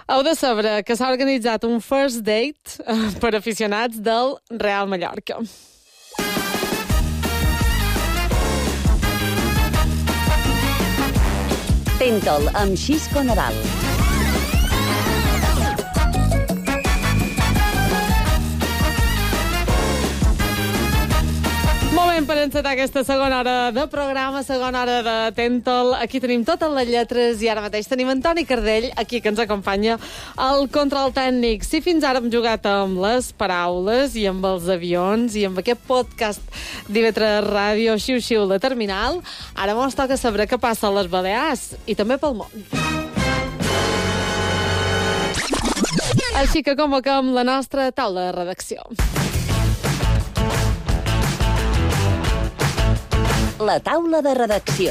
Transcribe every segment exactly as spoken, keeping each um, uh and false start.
Heu de saber que s'ha organitzat un first date per aficionats del Real Mallorca. Tenta'l amb Xisco Nadal. Moment per encetar aquesta segona hora de programa, segona hora de Tenta'l. Aquí tenim totes les lletres i ara mateix tenim Antoni Cardell, aquí que ens acompanya al control tècnic. Si fins ara hem jugat amb les paraules i amb els avions i amb aquest podcast d'I V tres Ràdio Xiu-Xiu la Terminal, ara mos toca saber què passa a les Balears i també pel món. Així que convoquem la nostra taula de redacció. La taula de redacció.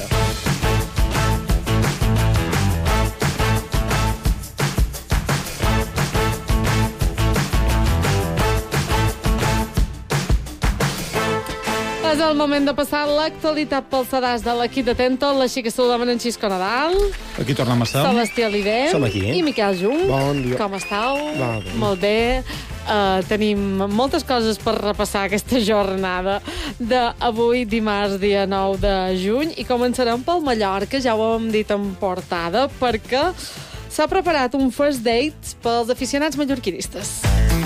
És el moment de passar l'actualitat pel sedàs de l'equip de Tenta'l, així que saludem en Xisco Nadal. Aquí tornem a ser. Celestí Oliver. Som aquí. I Miquel Jung. Bon dia. Com estàu? Va bé. Molt bé. Uh, tenim moltes coses per repassar aquesta jornada d'avui, dimarts, dia nou de juny, i començarem pel Mallorca, ja ho hem dit en portada, perquè s'ha preparat un first date pels aficionats mallorquinistes.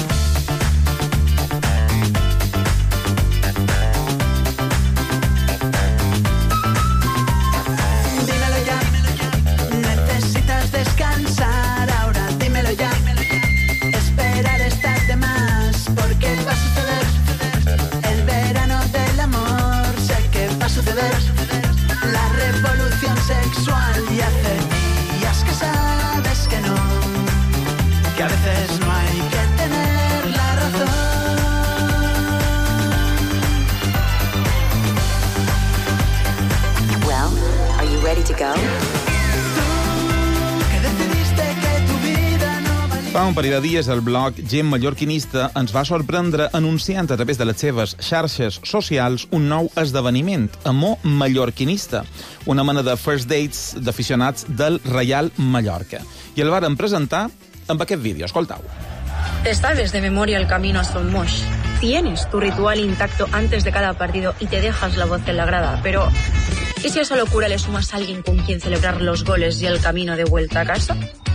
Sexual y hace días que sabes que no, que a veces no hay que tener la razón. Well, are you ready to go? Tú que decidiste que tu vida no valía. Fa un parell de dies el blog Gent Mallorquinista ens va sorprendre anunciant a través de les seves xarxes socials un nou esdeveniment, Amor Mallorquinista, una mena de first dates d'aficionats del Reial Mallorca. I el varen presentar amb aquest vídeo. Escoltau. Te sabes de memoria el camino a Son Moix. Tienes tu ritual intacto antes de cada partido y te dejas la voz en la grada. Pero, ¿y si a esa locura le sumas a alguien con quien celebrar los goles y el camino de vuelta a casa?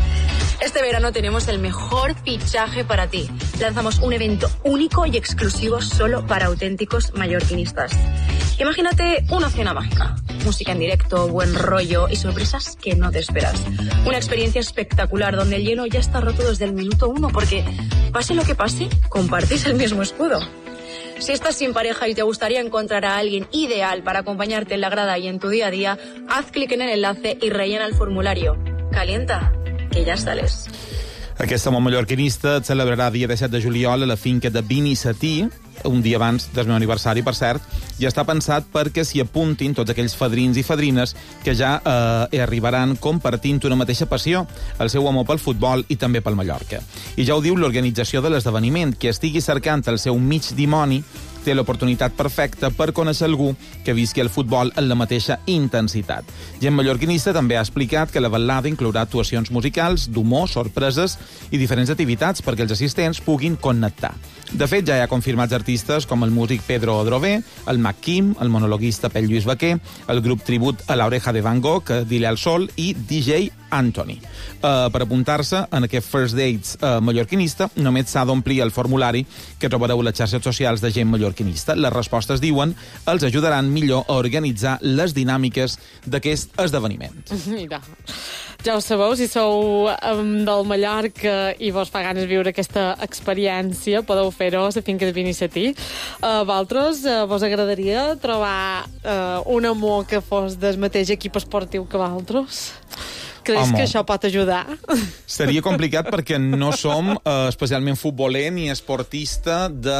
Este verano tenemos el mejor fichaje para ti. Lanzamos un evento único y exclusivo solo para auténticos mallorquinistas. Imagínate una cena mágica, música en directo, buen rollo y sorpresas que no te esperas. Una experiencia espectacular donde el hielo ya está roto desde el minuto uno porque, pase lo que pase, compartís el mismo escudo. Si estás sin pareja y te gustaría encontrar a alguien ideal para acompañarte en la grada y en tu día a día, haz clic en el enlace y rellena el formulario. Calienta, que ja sales. Aquest Amor Mallorquinista et celebrarà dia disset de juliol a la finca de Binissetí, un dia abans del meu aniversari, per cert, i està pensat perquè s'hi apuntin tots aquells fadrins i fadrines que ja eh, arribaran compartint una mateixa passió, el seu amor pel futbol i també pel Mallorca. I ja ho diu l'organització de l'esdeveniment, que estigui cercant el seu mig dimoni té l'oportunitat perfecta per conèixer algú que visqui el futbol en la mateixa intensitat. Gent Mallorquinista també ha explicat que la vetllada inclourà actuacions musicals, d'humor, sorpreses i diferents activitats perquè els assistents puguin connectar. De fet, ja hi ha confirmats artistes com el músic Pedro Odrové, el Mac Kim, el monologuista Pell Lluís Baquer, el grup tribut a l'Oreja de Van Gogh, Dile al Sol i D J Anthony. Uh, per apuntar-se en aquest First Dates uh, mallorquinista, només s'ha d'omplir el formulari que trobareu a les xarxes socials de Gent Mallorquinista. Les respostes, diuen, els ajudaran millor a organitzar les dinàmiques d'aquest esdeveniment. Mira, ja ho sabeu, si sou um, del Mallorca i vos fa ganes viure aquesta experiència, podeu fer-ho a la finca de Binissetí. A uh, vosaltres uh, vos agradaria trobar uh, un amor que fos del mateix equip esportiu que vosaltres? Creus que això pot ajudar? Seria complicat perquè no som eh, especialment futboler ni esportista de,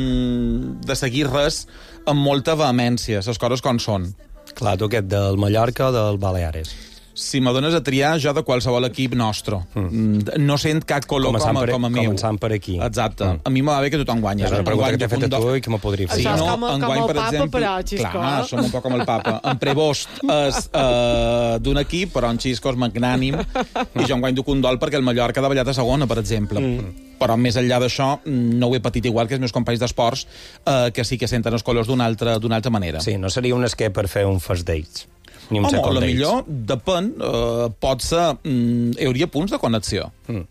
mm, de seguir res amb molta vehemència, les coses com són. Clar, tu aquest del Mallorca o del Baleares? Si me dones a triar, jo de qualsevol equip nostre. Mm. No sent cap color com a, per, com a meu. Començant per aquí. Exacte. Mm. A mi m'ha bé que tothom guanya. És una pregunta que t'he fet a tu do... i que me podria fer. Això és no, com, com enguany, el per papa, exemple, però, Xisco. Clar, som un poc com el papa. En Prevost és uh, d'un equip, però en Xisco és magnànim, i jo enguany duc un dol perquè el Mallorca ha davallat a segona, per exemple. Mm. Però més enllà d'això, no ho he patit igual que els meus companys d'esports, uh, que sí que senten els colors d'una altra, d'una altra manera. Sí, no seria un esquer per fer un first dates. Ni un Home, second a la dates. millor, depèn, uh, pot ser... Mm, hi hauria punts de connexió. Mm.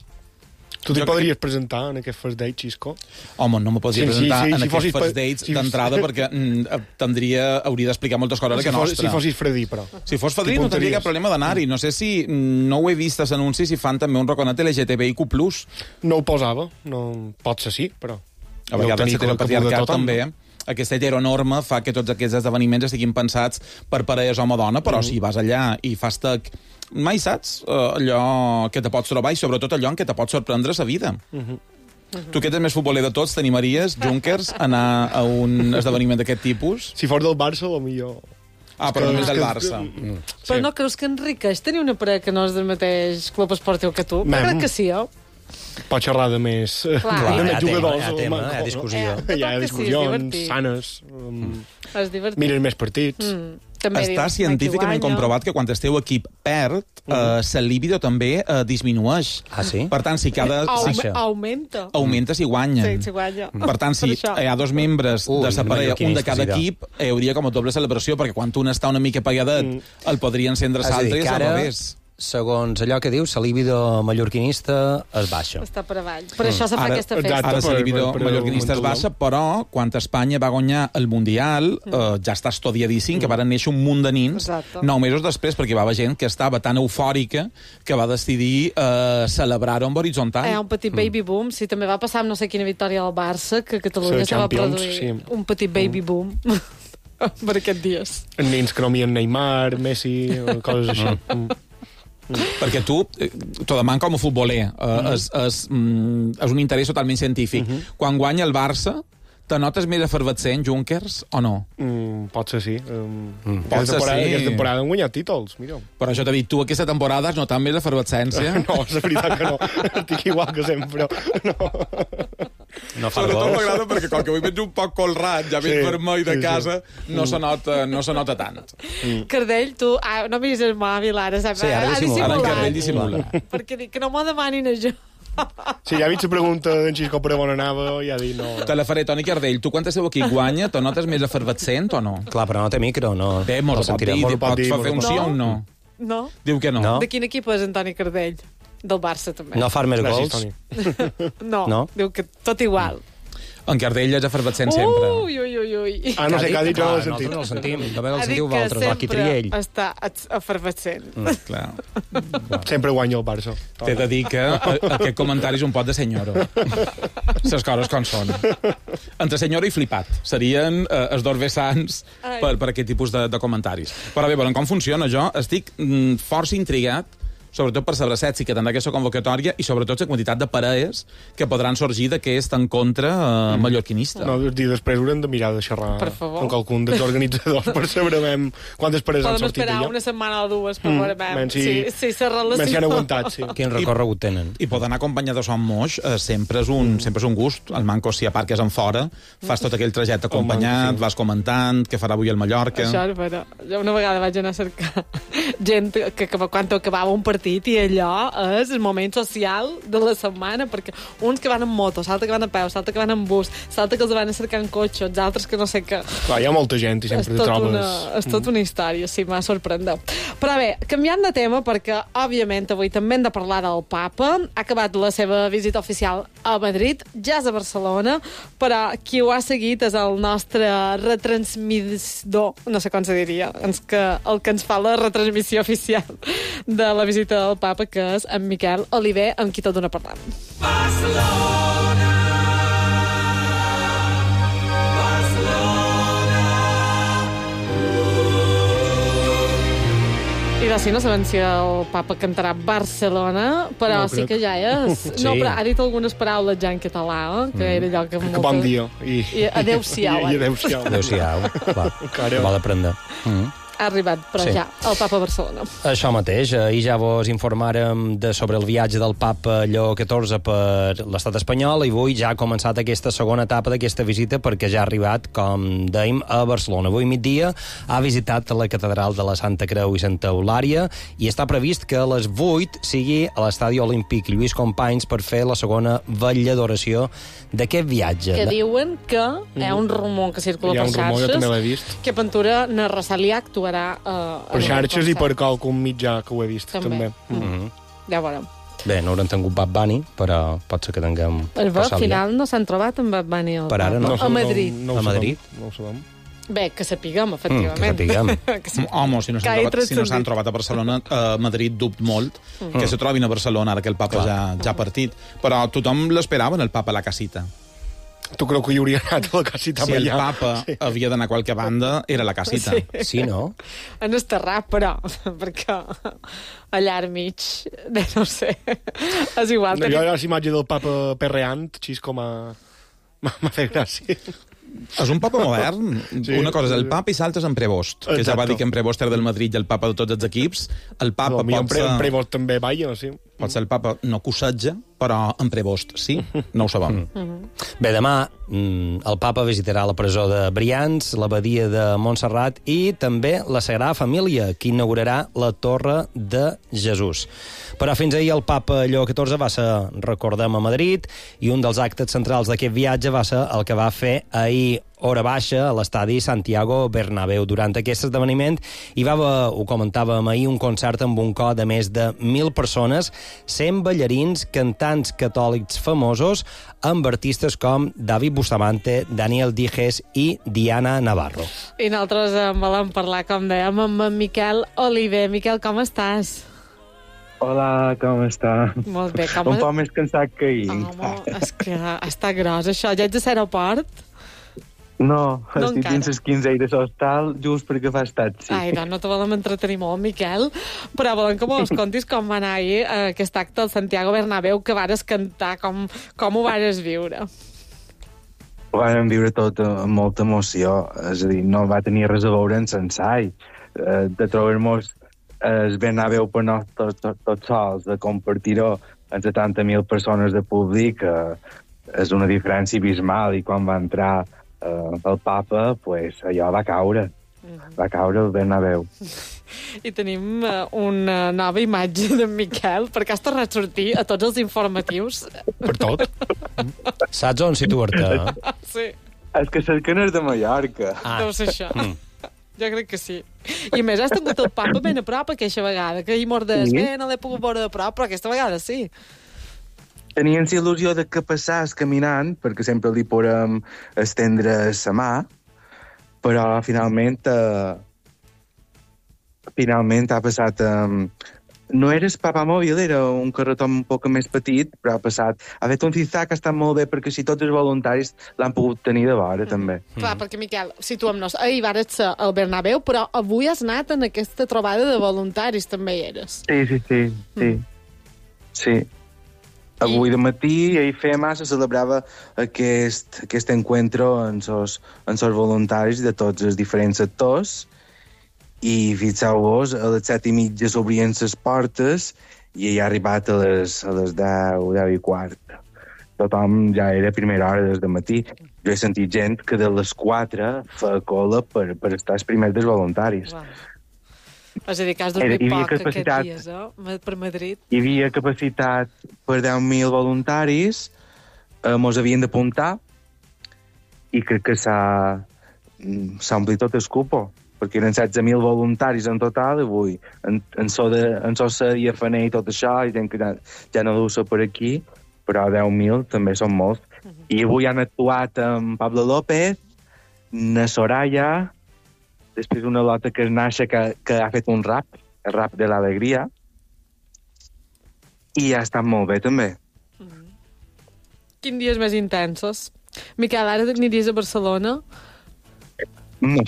Tu t'hi podries presentar en aquest first date, Xisco? Home, no me podria Sí, sí, presentar sí, en si aquests fossis first pa- dates si- d'entrada perquè mm, tindria, hauria d'explicar moltes coses Si, que fos, nostra. si fossis fredí, però. Si fos fadrí no tindria T'hi cap problema d'anar-hi. No sé si... mm, No ho he vist als anuncis si fan també un reconat L G T B I Q plus. No ho posava, no, pot ser sí, però... A vegades Deu tenir el qualque patriarcat tothom, també, no? aquesta heteronorma fa que tots aquests esdeveniments estiguin pensats per parelles home-dona, però mm. si vas allà i fas tec, mai saps uh, allò que te pots trobar i sobretot allò en què te pot sorprendre sa vida. Mm -hmm. Mm-hmm. Tu que ets més futboler de tots, t'animaries, Junkers, a anar a un esdeveniment d'aquest tipus? Si fos del Barça, o millor... Ah, però que- només és del que- Barça. Mm. Però Sí. no creus que enriqueix tenir una parella que no és del mateix club esportiu que tu? Mem. Crec que sí, eh? Pot xerrar de més, Clar. de Hi més ha tema, jugadors. hi ha tema, hi ha no? discussió. Eh, Hi ha que sí, és discussions divertit. sanes, um, És divertit. miren més partits. Mm. També Està dius, científicament qui guanya. comprovat que quan el teu equip perd, eh, la libido també eh, disminueix. Ah, sí? Per tant, si cada... Aume- si, augmenta. augmenta si guanyen. Sí, si guanya. Per tant, si Per això. hi ha dos membres Ui, de la parella, un de mallorquinistes, cada idò. equip, hi hauria com a doble celebració, perquè quan un està una mica pagadet, mm. el podria encendre És a dir, l'altre i que és al ara, revés. segons allò que dius, la libido mallorquinista es baixa. Està per avall. Per això se fa Ara- aquesta exacte. festa. Ara per- la libido per- per mallorquinista es augmentar baixa, però quan Espanya va guanyar el Mundial, Mm. eh, ja està estudiadíssim, que van néixer un munt de nins, Exacte. nou mesos després, perquè hi va haver gent que estava tan eufòrica que va decidir eh, celebrar-ho amb horitzontal. Hi ha un petit baby boom. Sí, també va passar amb no sé quina victòria del Barça, que a Catalunya Sí, se va Champions, produir sí. un petit baby boom per aquests dies. Nens que no mien Neymar, Messi, coses així. Mm. Perquè tu, eh, t'ho deman com a futboler, eh, Mm-hmm. és, és, mm, és un interès totalment científic. Quan guanya el Barça, te notes més efervescent, Junkers, o no? Mm, pot ser sí. Um, Pot aquesta, ser temporada, sí. aquesta temporada han guanyat títols, mira. Però això t'ha dit, tu aquesta temporada has notat més efervescència? No, és veritat que no. Estic igual que sempre. No. No fa Sobretot gols. m'agrada perquè com que avui veig un poc colrat, ja veig Sí, vermell de sí, sí. casa, no se nota, no se nota tant. Cardell, tu... Ah, no miris el mòbil ara, saps? Sí, ara Ha dissimula. Ara en dissimulat. Carrell dissimula. Perquè dic que no m'ho demanin a jo. Sí, ja he vist la pregunta d'en Xisco per on anava i ha dit no. Te la faré, Toni Cardell. Tu quan el seu equip guanya, te notes més efervescent o no? Clar, però no té micro, no. Bé, mos no ho pot sentirem. dir, Mos ho pot pot dir, fer mos ho un pot sí dir. o un no. No? Diu que no. No. De quin equip és Antoni Cardell? Del Barça, també. No far més Gràcies, gols. Toni. No, No? diu que tot igual. En Cardell és efervescent sempre. Ui, ui, ui, ui. Ah, no sé què ha dit, jo no l'he Clar, sentit. nosaltres no el sentim. També el Ha dit sentiu que vosaltres, l'Aqui sempre Triell. està efervescent. Clar. Sempre guanya el Barça. T'he de dir que a- aquest comentari és un pot de senyora. Les coses com són. Entre senyora i flipat. Serien eh, els dos vessants Ai. per, per aquest tipus de, de comentaris. Però bé, veurem com funciona. Jo estic mm, força intrigat, sobretot per saber si que tindrà aquesta convocatòria i sobretot la quantitat de parelles que podran sorgir d'aquest encontre eh, mallorquinista. No, i després haurem de mirar de xerrar Per favor. amb qualcun dels organitzadors per saber ben quantes pares han Podem sortit esperar allà. una setmana o dues per veure men si, si- si se relaciona. Men si han aguantat, sí. Quin recorregut tenen? I poder anar acompanyat de son moix eh, sempre, és un, sempre és un gust. El manco, si a part que és en fora, fas tot aquell trajecte acompanyat, sí. vas comentant, què farà avui el Mallorca... Això és vera. Jo una vegada vaig anar a cercar gent que, que quan acabava un partit i allò és el moment social de la setmana, perquè uns que van en moto, l'altre que van a peu, l'altre que van en bus, l'altre que els van a cercar en cotxe, els altres que no sé què. Clar, hi ha molta gent i És sempre te tot, trobes... una, és tot una història, sí, m'ha sorprendeu. Però bé, canviant de tema, perquè, òbviament, avui també hem de parlar del Papa. Ha acabat la seva visita oficial a Madrid, ja és a Barcelona, però qui ho ha seguit és el nostre retransmissor, no sé com se diria, ens que, el que ens fa la retransmissió oficial de la visita del Papa, que és en Miquel Oliver, amb qui tot d'una parlam. I de si no sabem si el papa cantarà Barcelona, però No sí crec. que ja és. Sí. No, però ha dit algunes paraules ja en català, eh, que era allò que... Que bon dia. I, I adéu-siau, I, i eh? adéu-siau. Adéu-siau. Clar, Encara. val d'aprendre. Mm. ha arribat per Sí. allà, el papa a Barcelona. Això mateix, ahir ja vos informàrem de, sobre el viatge del papa Lleó catorze per l'estat espanyol i avui ja ha començat aquesta segona etapa d'aquesta visita perquè ja ha arribat, com dèiem, a Barcelona. Avui migdia ha visitat la catedral de la Santa Creu i Santa Eulària i està previst que a les vuit sigui a l'estadi olímpic Lluís Companys per fer la segona vetlla d'oració d'aquest viatge. Que diuen que hi ha un rumor que circula Hi ha per un rumor, jo també l'he xarxes, vist. que Ventura Narrasalià actuarà uh, Per xarxes i per qualcun mitjà que ho he vist, També. també. Mm. Mhm. Ja veurem. Bé, no hauran tingut Bad Bunny, però pot ser que tinguem... Es veu, al Rosalía. final no s'han trobat amb Bad Bunny al Per ara no. a Madrid. No, no ho A Madrid? sabem, no ho sabem. Bé, que sapiguem, Mm, efectivament. que sapiguem. Que sapiguem. Home, si no Que s'han he trobat, si no s'han transcendit. trobat a Barcelona, a Madrid dubte molt que se trobin a Barcelona ara que el papa ja, ja ha partit. Però tothom l'esperava, el papa, a la casita. Tu creu que hi hauria anat a la casita Si el allà? papa Sí. havia d'anar a qualque banda, era la casita. Sí. Sí, no? En esterrat, però, perquè allà al mig, bé, no sé, és igual. No, jo Tenim... la imatge del papa perreant, així com a... m'ha fet gràcia. És un papa modern. Sí. Una cosa és el papa i l'altra és en Prevost, que ja va Exacte. dir que en Prevost era del Madrid i el papa de tots els equips. El papa No, a mi en pot pre, en ser... Prevost també balla, sí. Pot ser el papa no cossetja, però en Prevost sí, no ho sabem. Bé, demà mm, el papa visitarà la presó de Brians, l'abadia de Montserrat i també la Sagrada Família, que inaugurarà la Torre de Jesús. Però fins ahir el papa Lleó catorze va ser, recordem, a Madrid i un dels actes centrals d'aquest viatge va ser el que va fer ahir hora baixa a l'estadi Santiago Bernabéu. Durant aquest esdeveniment hi va haver, ho comentàvem ahir, un concert amb un cor de més de mil persones, cent ballarins, cantants catòlics famosos, amb artistes com David Bustamante, Daniel Dijes i Diana Navarro. I nosaltres en volem parlar, com dèiem, amb en Miquel Oliver. Miquel, com estàs? Hola, com està? Molt bé, com... Un poc més cansat que ahir. Home, és que està gros, això. Ja ets a l'aeroport? No, No estic encara. dins les quinze de l'hostal just perquè fa estat, sí. Ai, doncs no te volem entretenir molt, Miquel, però volem que mos contis com va anar ahir eh, aquest acte al Santiago Bernabéu, que vares cantar, com, com ho vares viure. Ho vam viure tot amb molta emoció, és a dir, no va tenir res a veure en l'ensai. Eh, de trobar-nos el Bernabéu per nos tots tot, tot sols, de compartir-ho amb setanta mil persones de públic, eh, és una diferència abismal, i quan va entrar eh, el papa, pues, allò va caure. Va caure el Bernabéu. I tenim uh, una nova imatge d'en Miquel, perquè has tornat a sortir a tots els informatius. Per tot. Saps on situar-te? Eh? Sí, És que cerquen és de Mallorca. Ah. deu ser això. Jo crec que sí. I a més, has tingut el papa ben a prop aquesta vegada, que ahir mordes Sí. bé, no l'he pogut veure de prop, però aquesta vegada sí. Tenien la il·lusió de que passàs caminant, perquè sempre li podem estendre la mà, però finalment eh, finalment ha passat eh, no era el papa mòbil, era un carretó un poc més petit, però ha passat ha fet un zigzag que ha estat molt bé, perquè si tots els voluntaris l'han pogut tenir de vora, mm. també. Clar, perquè, Miquel, situem-nos, ahir vares ser al Bernabéu, però avui has anat en aquesta trobada de voluntaris, també hi eres. Sí, sí, sí, sí. Mm. Sí. Avui de matí, ahir feia massa, celebrava aquest, aquest encuentro amb els amb els voluntaris de tots els diferents sectors, i fixeu-vos, a les set i mitja s'obrien les portes i ja ha arribat a les, a les deu, deu i quart. Tothom ja era a primera hora des de matí. Jo he sentit gent que de les quatre fa cola per, per estar els primers dels voluntaris. Wow. És a dir, que has Era- dormit hi havia poc aquests capacitat. dies, eh? Per Madrid. Hi havia capacitat per deu mil voluntaris, eh, mos havien d'apuntar, i crec que s'ha mm, s'ha omplit tot el cupo, perquè eren setze mil voluntaris en total, avui, en, en so de, en so de diafaner i tot això, i gent que ja, ja no deu ser per aquí, però deu mil també són molts. Uh -huh. I avui han actuat amb Pablo López, na Soraya, després una lota que es Nasha, que, que ha fet un rap, el rap de l'alegria, i ha estat molt bé, també. Quins dies més intensos? Miquel, ara t'aniries a Barcelona? No.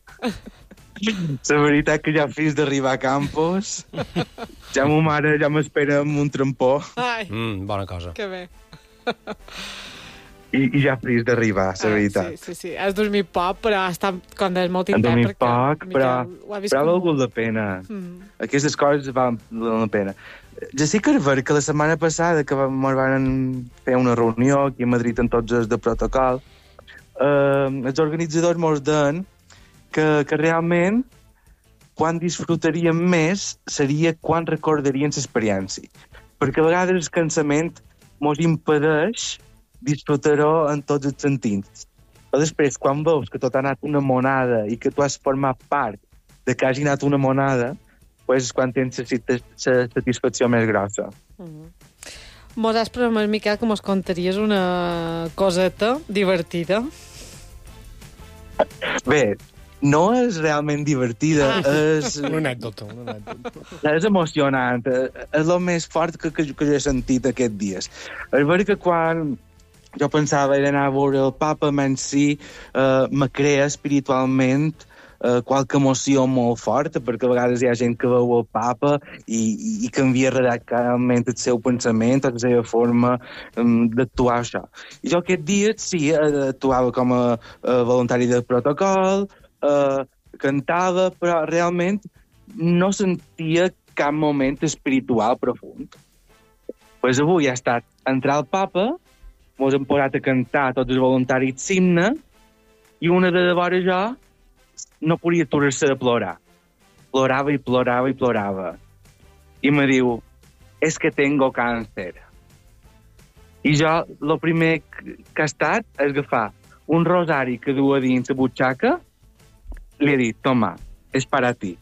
La veritat que ja fins d'arribar a Campos, ja ma mare ja m'espera amb un trampó. Ai, Mm, bona cosa. que bé. i, i ja fris d'arribar, la veritat. Ah, sí, sí, sí. Has dormit poc, però està, com deies, molt Hem intens. dormit poc, però, però ha valgut molt. la pena. Mm. Aquestes coses valen la pena. Ja sé que és ver que la setmana passada que vam, van fer una reunió aquí a Madrid amb tots els de protocol, eh, els organitzadors mos deien que, que realment quan disfrutaríem més seria quan recordaríem l'experiència. Perquè a vegades el cansament mos impedeix disfrutar-ho en tots els sentits. Però després, quan veus que tot ha anat una monada i que tu has format part de que hagi anat una monada, pues, quan tens la satisfacció més grossa. Mm-hmm. Mos has promès, Miquel, que mos contaries una coseta divertida. Bé, no és realment divertida, ah. és... Una anècdota, una anècdota. És emocionant, és el més fort que, que, que jo he sentit aquests dies. És veritat que quan jo pensava era anar a veure el papa, menys sí, eh, me crea espiritualment eh, qualque emoció molt forta, perquè a vegades hi ha gent que veu el papa i, i, i canvia radicalment el seu pensament, la seva forma um, d'actuar això. I jo aquest dia sí, actuava com a, a voluntari del protocol, eh, cantava, però realment no sentia cap moment espiritual profund. Pues avui ha estat entrar al papa, mos hem posat a cantar tots els voluntaris l'himne, i una de vora jo no podia aturar-se de plorar. Plorava i plorava i plorava. I me diu, és que tengo càncer. I jo, el primer que ha estat és agafar un rosari que du a dins la butxaca, li he dit, toma, és per a ti.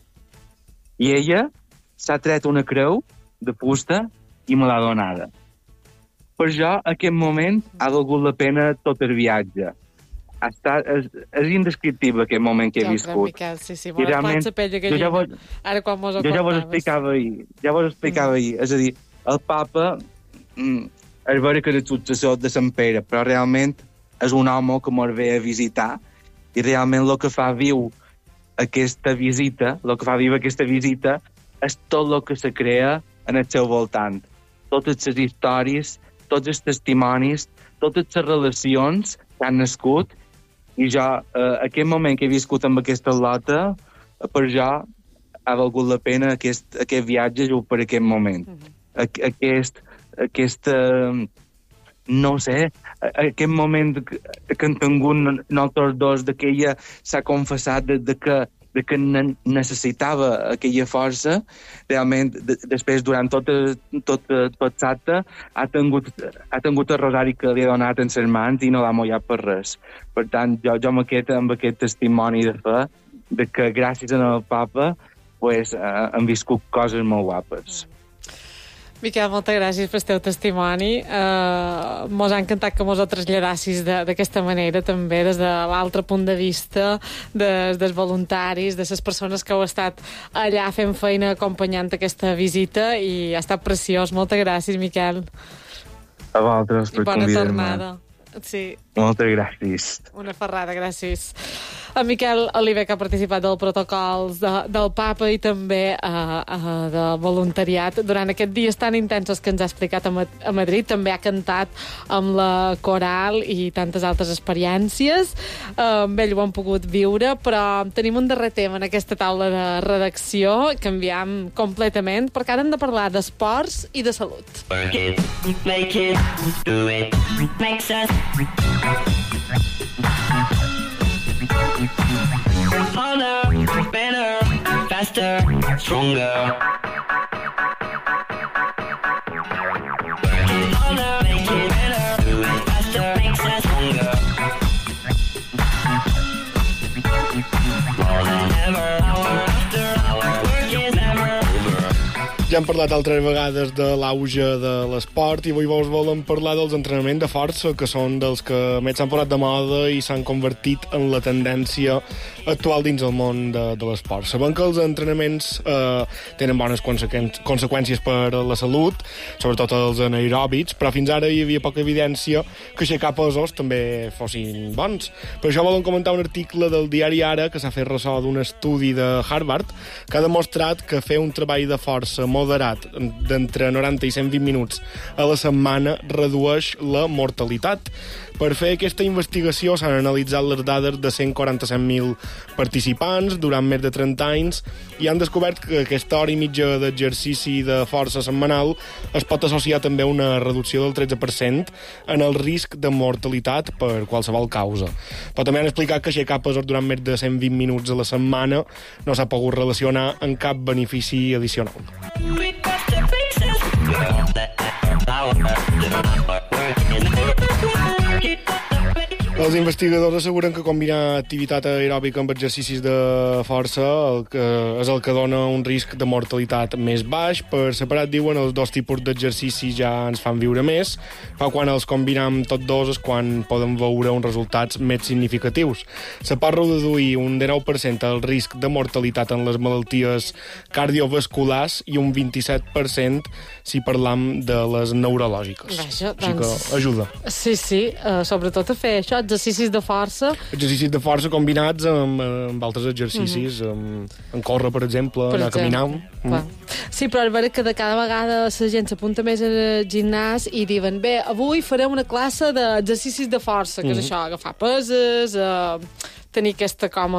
I ella s'ha tret una creu de fusta i me l'ha donada. Per jo, aquest moment ha valgut la pena tot el viatge. Ha estat, és, és indescriptible aquest moment que he jo viscut. Miquel, sí, sí, I realment, la pell jo ja vos, ara quan mos jo ja vos explicava ahir. Ja vos explicava mm. ahir. És a dir, el papa mm, és vera que és el successor de Sant Pere, però realment és un home que mos ve a visitar i realment el que fa viu aquesta visita, el que fa viu aquesta visita és tot el que se crea en el seu voltant. Totes les històries, tots els testimonis, totes les relacions que han nascut, i jo, eh, aquest moment que he viscut amb aquesta lota, eh, per jo ha valgut la pena aquest, aquest viatge just per aquest moment. Mm-hmm. Aquest, aquest eh, no sé, aquest moment que, que han tingut nosaltres dos, de que ella s'ha confessat de, de que de que necessitava aquella força, realment, de, després, durant tot, tot, tot l'acte, ha tingut, ha tingut el rosari que li ha donat en les mans i no l'ha mullat per res. Per tant, jo, jo amb, aquest, amb aquest testimoni de fe, de que gràcies al papa pues, eh, han viscut coses molt guapes. Miquel, moltes gràcies pel teu testimoni. Uh, mos ha encantat que mos ho traslladassis d'aquesta manera, també, des de l'altre punt de vista des, dels voluntaris, de les persones que heu estat allà fent feina acompanyant aquesta visita, i ha estat preciós. Moltes gràcies, Miquel. A vosaltres per convidar-me. I bona tornada. Sí. Moltes gràcies. Una ferrada, gràcies. En Miquel Oliver, que ha participat del protocols de, del papa i també uh, uh, de voluntariat durant aquests dies tan intensos que ens ha explicat a, Ma a Madrid. També ha cantat amb la coral i tantes altres experiències. Uh, amb ell ho hem pogut viure, però tenim un darrer tema en aquesta taula de redacció. Canviem completament, perquè ara hem de parlar d'esports i de salut. Work it, make it, do it, makes us harder, better, faster, stronger. Work it harder, make it better, do it faster, makes us stronger. More than ever, hour after hour, work is never over. Ja hem parlat altres vegades de l'auge de l'esport i avui vos volem parlar dels entrenaments de força, que són dels que més s'han posat de moda i s'han convertit en la tendència actual dins el món de, de l'esport. Sabem que els entrenaments eh, tenen bones consequen conseqüències per a la salut, sobretot els anaeròbics, però fins ara hi havia poca evidència que aixecar pesos també fossin bons. Per això volen comentar un article del diari Ara que s'ha fet ressò d'un estudi de Harvard que ha demostrat que fer un treball de força moderat d'entre noranta i cent vint minuts a la setmana redueix la mortalitat. Per fer aquesta investigació s'han analitzat les dades de cent quaranta-set mil participants durant més de trenta anys i han descobert que aquesta hora i mitja d'exercici de força setmanal es pot associar també a una reducció del tretze per cent en el risc de mortalitat per qualsevol causa. Però també han explicat que aixecar pesos durant més de cent vint minuts a la setmana no s'ha pogut relacionar amb cap benefici addicional. Els investigadors asseguren que combinar activitat aeròbica amb exercicis de força el que, és el que dona un risc de mortalitat més baix. Per separat, diuen, els dos tipus d'exercicis ja ens fan viure més, però quan els combinem tots dos és quan poden veure uns resultats més significatius. Se pot reduir un dinou per cent el risc de mortalitat en les malalties cardiovasculars i un vint-i-set per cent si parlam de les neurològiques. Vaja, Així doncs... que ajuda. Sí, sí, uh, sobretot a fer això, exercicis de força. Exercicis de força combinats amb, amb altres exercicis, mm -hmm. amb, amb córrer, per exemple, per anar exemple. a caminar. Mm. Sí, però és vera que de cada vegada la gent s'apunta més al gimnàs i diuen, bé, avui farem una classe d'exercicis de força, que mm -hmm. és això, agafar peses, uh, tenir aquesta com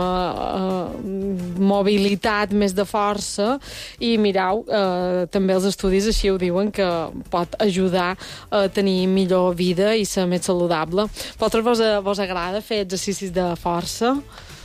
a uh, mobilitat més de força i mirau, uh, també els estudis així ho diuen que pot ajudar a tenir millor vida i ser més saludable. Vosaltres vos, vos agrada fer exercicis de força?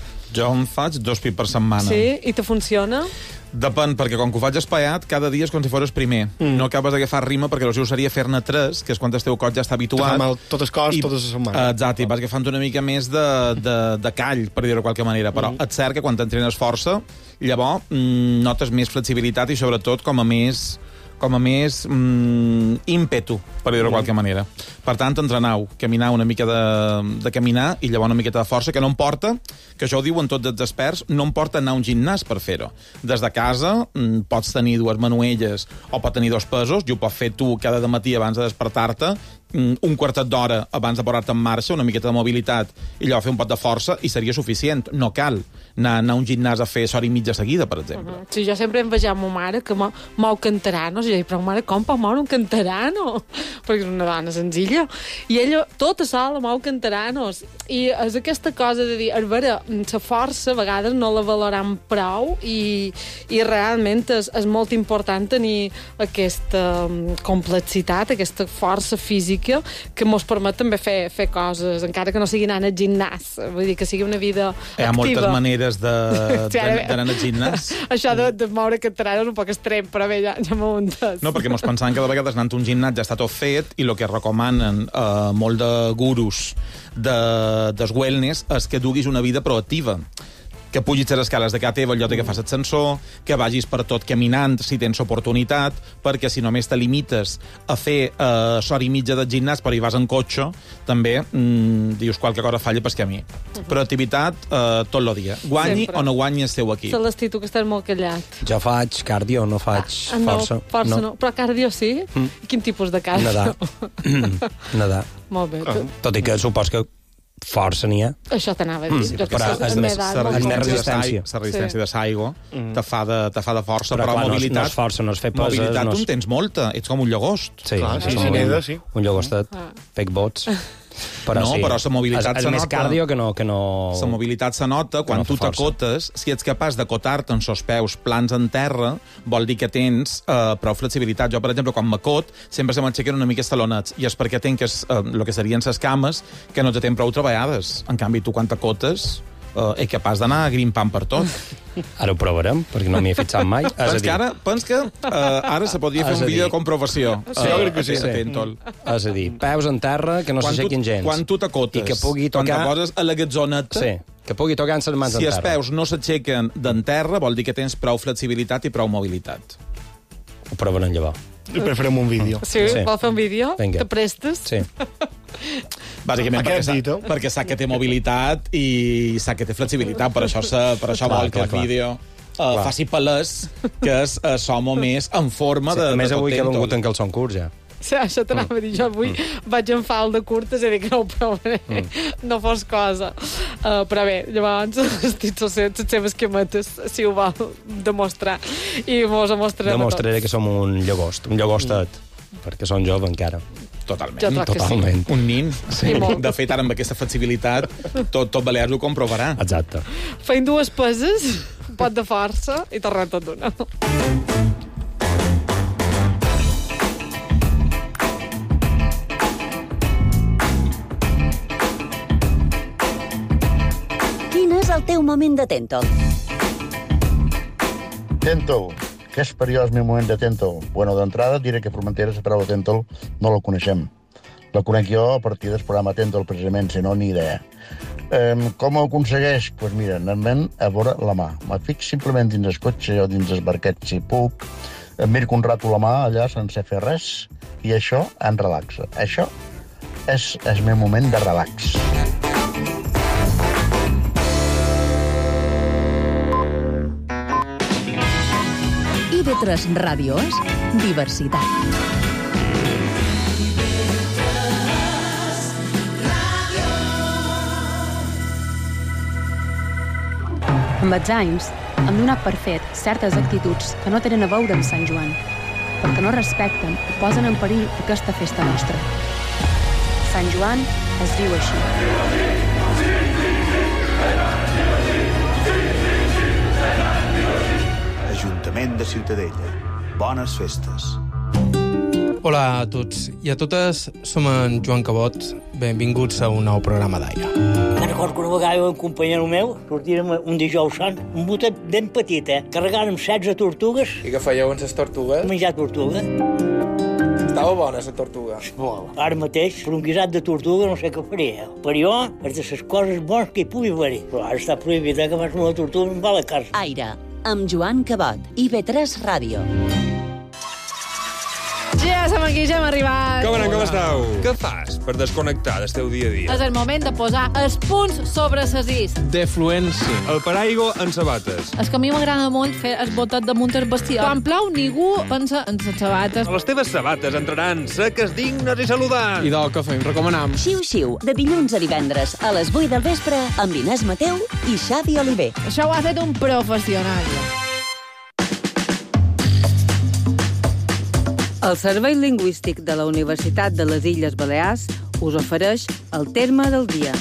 Jo en faig dos pits per setmana. Sí? I te funciona? Depèn, perquè com que ho faig espaiat, cada dia és com si fores primer. Mm. No acabes d'agafar rima, perquè el seu seria fer-ne tres, que és quan el teu cos ja està habituat. Te fa mal tot el cos, I, tota la setmana. Exacte, i vas agafant una mica més de, de, de call, per dir-ho de qualque manera. Però mm. és cert que quan t'entrenes força, llavors mm, notes més flexibilitat i sobretot com a més com a més mm, ímpetu, per dir-ho de qualque manera. Per tant, entrenau, caminar una mica de, de caminar i llavors una miqueta de força, que no em porta, que això ho diuen tots els experts, no em porta anar a un gimnàs per fer-ho. Des de casa mm, pots tenir dues manuelles o pots tenir dos pesos, i ho pots fer tu cada matí abans de despertar-te, un quartet d'hora abans de posar-te en marxa, una miqueta de mobilitat, i llavors fer un pot de força, i seria suficient. No cal anar, anar a un gimnàs a fer hora i mitja seguida, per exemple. Uh -huh. Sí, jo sempre em veig amb ma mare que mou, mou canteranos, i jo dic, però mare, com pot moure un canterano? Perquè és una dona senzilla. I ella, tota sola, mou canteranos. I és aquesta cosa de dir, a veure, la força a vegades no la valoram prou, i, i realment és, és molt important tenir aquesta complexitat, aquesta força física que mos permet també fer, fer coses, encara que no sigui anar al gimnàs. Vull dir, que sigui una vida activa. Hi ha moltes maneres d'anar al gimnàs. Això de, de moure canteranos és un poc extrem, però bé, ja, ja m'ho entes. No, perquè mos pensàvem que de vegades anant a un gimnàs ja està tot fet, i el que recomanen eh, molt de gurus de, des wellness és que duguis una vida proactiva, que pugis les escales de casa teva, el lloc que fas ascensor, que vagis per tot caminant si tens oportunitat, perquè si només te limites a fer eh, hora i mitja de gimnàs però hi vas en cotxe, també mm, dius qualque cosa falla pel camí. Uh-huh. Però activitat eh, tot el dia. Guanyi Sempre. o no guanyi el seu equip. Celestí, tu que estàs molt callat. Jo faig cardio, no faig ah, no, força. força no. no. Però cardio sí? Mm. Quin tipus de cardio? Nedar. Nedar. Molt bé. Tu... Tot i que supos que força n'hi ha. Això t'anava a dir. Mm, però és més, la resistència, la resistència de l'aigua Mm. te, fa de, te fa de força, però, però, clar, mobilitat... No és força, no és fer poses... Mobilitat no és... tu en tens molta, ets com un llagost. Sí, Clar, sí, sí, sí, un, neda, sí. un llagostet, Ah. fake bots. Però no, sí, però la mobilitat és, se és més nota. cardio que no... Que no... La mobilitat se nota quan no tu fa força. t'acotes, si ets capaç d'acotar-te amb els peus plans en terra, vol dir que tens eh, prou flexibilitat. Jo, per exemple, quan m'acot, sempre se m'aixequen una mica estalonats, i és perquè tenc el eh, que serien les cames que no te tenen prou treballades. En canvi, tu quan t'acotes uh, és capaç d'anar grimpant per tot. Ara ho provarem, perquè no m'hi he fixat mai. És Pens a que dir, ara, pens que uh, ara se podria fer És un a vídeo dir- de comprovació. Sí, jo crec que sí. a Tentol. és a dir, peus en terra, que no Quan tu, s'aixequin gens. quan tu t'acotes, I que pugui quan tocar... te poses a la gatzoneta, Sí, que pugui tocar amb les mans si en els terra. peus no s'aixequen d'en terra, vol dir que tens prou flexibilitat i prou mobilitat. Ho provarem llavors. després farem un vídeo. Sí, Sí. vol fer un vídeo? Vinga. Te prestes? Sí. Bàsicament perquè, Aquest sap, dito. perquè sap que té mobilitat i sap que té flexibilitat, per això, se, per això Clar, vol que clar, el clar. vídeo uh, faci palès que és uh, som més en forma de, A més, de tot avui que ha Tentol. vengut en calçon curts, ja. Sí, això t'anava a dir. Jo avui mm. vaig en falda curta, és a dir, que no ho provaré. Mm. No fos cosa. Uh, però bé, llavors, estic les seves quemetes, si ho vol demostrar. I mos ho mostrarem Demostraré a que som un llagost, un llagostet, mm. perquè són jove encara. Totalment. Jo crec que sí. Totalment. Un nin. I molt. De fet, ara amb aquesta flexibilitat, tot, tot Balears ho comprovarà. Exacte. tots. Feim dues peses, un pot de força i tornem tot d'una. Quin és el teu moment de Tentol? Tentol. Què és per jo el meu moment de Tentol? Bueno, d'entrada diré que Formentera, la paraula Tentol, no la coneixem. La conec jo a partir del programa Tentol, precisament, si no, ni idea. Eh, com ho aconsegueix? Doncs pues mira, normalment a veure la mà. Me fic simplement dins el cotxe o dins el barquet, si puc. Em mirco un rato la mà allà sense fer res i això em relaxa. Això és el meu moment de relax. I ve tres Ràdio és diversitat. Amb els anys, hem donat per fet certes actituds que no tenen a veure amb Sant Joan, perquè no respecten i posen en perill aquesta festa nostra. Sant Joan es diu així. Ajuntament de Ciutadella. Bones festes. Hola a tots i a totes, som en Joan Cabot. Benvinguts a un nou programa d'aire. Me'n recordo que una vegada un companyero meu sortirem un dijous sant, un botet ben petit, eh? Carregàrem setze tortugues. I què fèieu amb les tortugues? Menjar tortuga. Estava bona, la tortuga. Molt. Ara mateix, per un guisat de tortuga no sé què faria. Per jo, és de les coses bones que hi pugui haver-hi. Però ara està prohibit, eh, que fas una tortuga amb la casa. Aire, amb Joan Cabot. I ve tres Ràdio. Ja som aquí, ja hem arribat. Com anem, com esteu? Què fas per desconnectar del teu dia a dia? És el moment de posar els punts sobre ses is. Defluència. El paraigua en sabates. És que a mi m'agrada molt fer el botet damunt el vestido. Quan plou, ningú pensa en les sabates. Les teves sabates entraran seques, dignes i saludants. I del que fem, recomanam. Xiu-xiu, de dilluns a divendres a les vuit del vespre amb Inés Mateu i Xavi Oliver. Això ho ha fet un professional. El Servei Lingüístic de la Universitat de les Illes Balears us ofereix el terme del dia.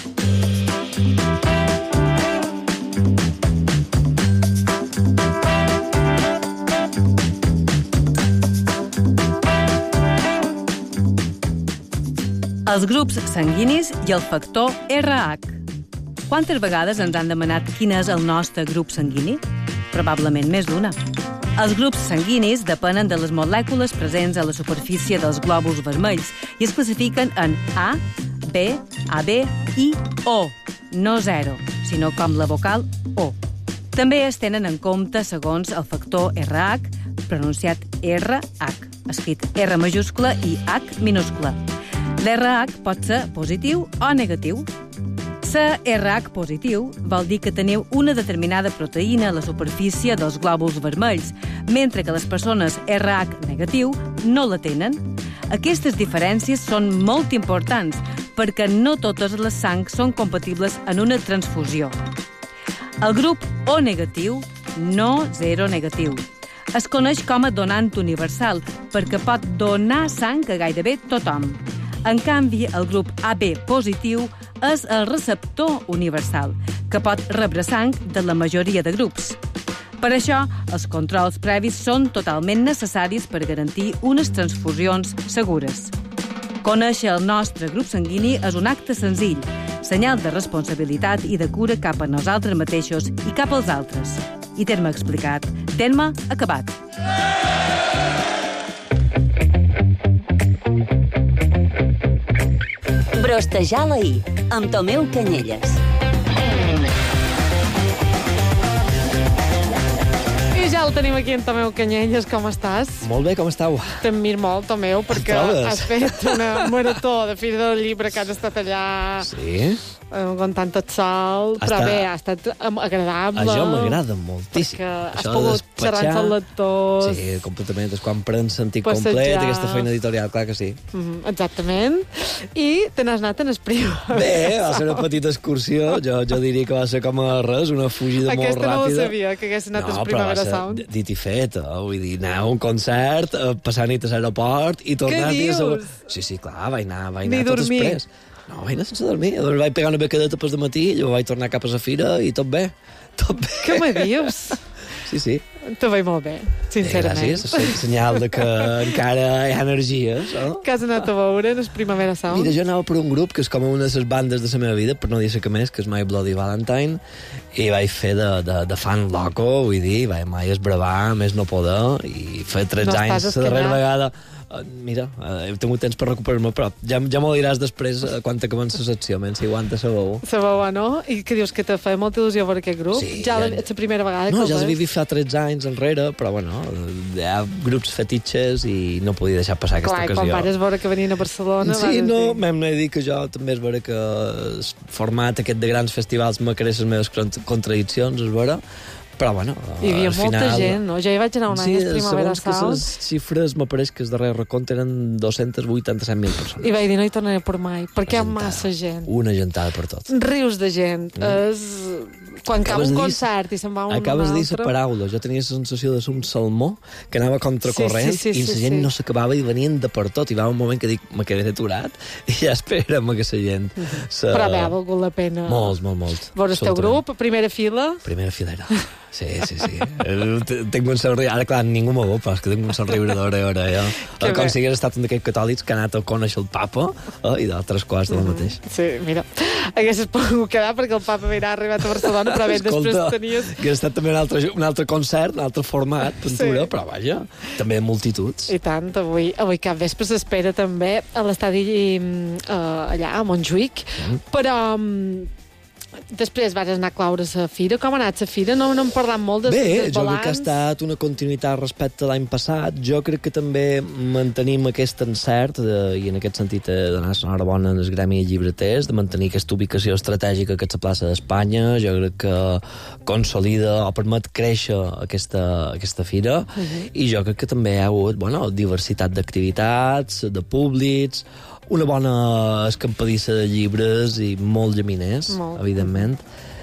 Els grups sanguinis i el factor R H. Quantes vegades ens han demanat quin és el nostre grup sanguini? Probablement més d'una. Els grups sanguinis depenen de les molècules presents a la superfície dels glòbuls vermells i es classifiquen en A, B, A B i O, no zero, sinó com la vocal O. També es tenen en compte segons el factor R H, pronunciat R H, escrit R majúscula i H minúscula. L'R H pot ser positiu o negatiu. Ser R H positiu vol dir que teniu una determinada proteïna a la superfície dels glòbuls vermells, mentre que les persones R H negatiu no la tenen. Aquestes diferències són molt importants perquè no totes les sangs són compatibles en una transfusió. El grup O negatiu, no zero negatiu, es coneix com a donant universal perquè pot donar sang a gairebé tothom. En canvi, el grup A B positiu és el receptor universal, que pot rebre sang de la majoria de grups. Per això, els controls previs són totalment necessaris per garantir unes transfusions segures. Conèixer el nostre grup sanguini és un acte senzill, senyal de responsabilitat i de cura cap a nosaltres mateixos i cap als altres. I terme explicat, terme acabat. Brostejar la I, amb Tomeu Canyelles. I ja el tenim aquí en Tomeu Canyelles. Com estàs? Molt bé, com estàu? T'admir molt, Tomeu, perquè trobes? has fet una marató de Fira del Llibre que has estat allà... Sí? aguantant tot sol, Ha però estat- bé, ha estat am- agradable. Això m'agrada moltíssim. Perquè has Això de pogut xerrar amb els lectors. Sí, completament. És quan prens sentit Passejar. complet aquesta feina editorial, clar que sí. Mhm, exactament. I te n'has anat en esprit. Bé, va ser una petita excursió. Jo, jo diria que va ser com a res, una fugida molt Aquesta no ho ràpida. sabia, que hagués anat No, a però va Primavera ser Sound. dit i fet, eh? Vull dir, anar a un concert, eh, passar nit a l'aeroport i tornar... Què dia segur- dius? Sí, sí, clar, vaig anar, vaig Ni anar tot dormir? express. No, vaig anar sense dormir. Llavors vaig pegar una becadeta pels dematí, llavors vaig tornar cap a la fira i tot bé. Tot bé. Què me dius? Sí, sí. Te veig molt bé, sincerament. Eh, gràcies, és senyal de que encara hi ha energies, no? Que has anat a veure en el Primavera Sound? Mira, jo anava per un grup que és com una de les bandes de la meva vida, per no dir que més, que és My Bloody Valentine, i vaig fer de, de, de fan loco, vull dir, vaig mai esbravar, més no poder, i fa tretze No anys estàs la darrera escanyat. vegada... Uh, mira, uh, he tingut temps per recuperar-me, però ja, ja m'ho diràs després uh, quan acabem la secció, men, si aguanta sabeu. Sabeu, no? I que dius que te feia molta il·lusió veure aquest grup? Sí, ja ja- la, és la primera vegada No, que ja el els veus? havia vist fa tretze anys enrere, però bueno, hi ha grups fetitxes i no podia deixar passar aquesta Clar, i ocasió. quan vares veure que venien a Barcelona... Sí, vares no, dir- m'hem de dir que jo també és vera que el format aquest de grans festivals me creix les meves cont- contradiccions, és vera, però bueno, Hi havia al molta final... gent, no? Jo hi vaig anar un any a Primavera segons que Sound les xifres, m'apareix que el darrer recompte eren dos-cents vuitanta-set mil persones. i vaig dir no hi tornaré per mai, perquè hi ha massa gent. Una gentada per tot. Rius de gent. Mm. És... Quan acaba Acabes un de dir- concert i se'n va un Acabes de dir altre... la paraula. Jo tenia la sensació de ser un salmó que anava contracorrent Sí, sí, sí, i la sí, gent sí. no s'acabava i venien de per tot. I va un moment que dic, me quedé aturat i ja espera'm que la gent... Se... Però bé, ha valgut la pena. Molt, molt, molt. Veure el teu Absolutament. grup, primera fila. Primera filera. Sí, sí, sí. Eh, t- Tinc un somriure... Ara, clar, ningú m'ho veu, però és que tinc un somriure d'hora a hora, jo. Que Com bé. si hagués estat un d'aquells catòlics que ha anat a conèixer el papa eh, i d'altres coses del mateix. Sí, mira, haguessis pogut quedar perquè el papa havia arribat a Barcelona, però bé, després tenies... que ha estat també un altre, un altre concert, un altre format, pintura, Sí. però vaja, també multituds. I tant, avui, avui cap vespre s'espera també a l'estadi eh, allà, a Montjuïc, Mm. però mm, després vas anar a claure a la fira. Com ha anat la fira? No n'hem parlat molt des, Bé, des jo crec que ha balanç. estat una continuïtat respecte a l'any passat. Jo crec que també mantenim aquest encert, de, i en aquest sentit he de donar l'enhorabona al Gremi de Llibreters, de mantenir aquesta ubicació estratègica que és la plaça d'Espanya. Jo crec que consolida o permet créixer aquesta, aquesta fira. Mhm. I jo crec que també hi ha hagut bueno, diversitat d'activitats, de públics, una bona escampadissa de llibres i molt llaminers, Molt. evidentment.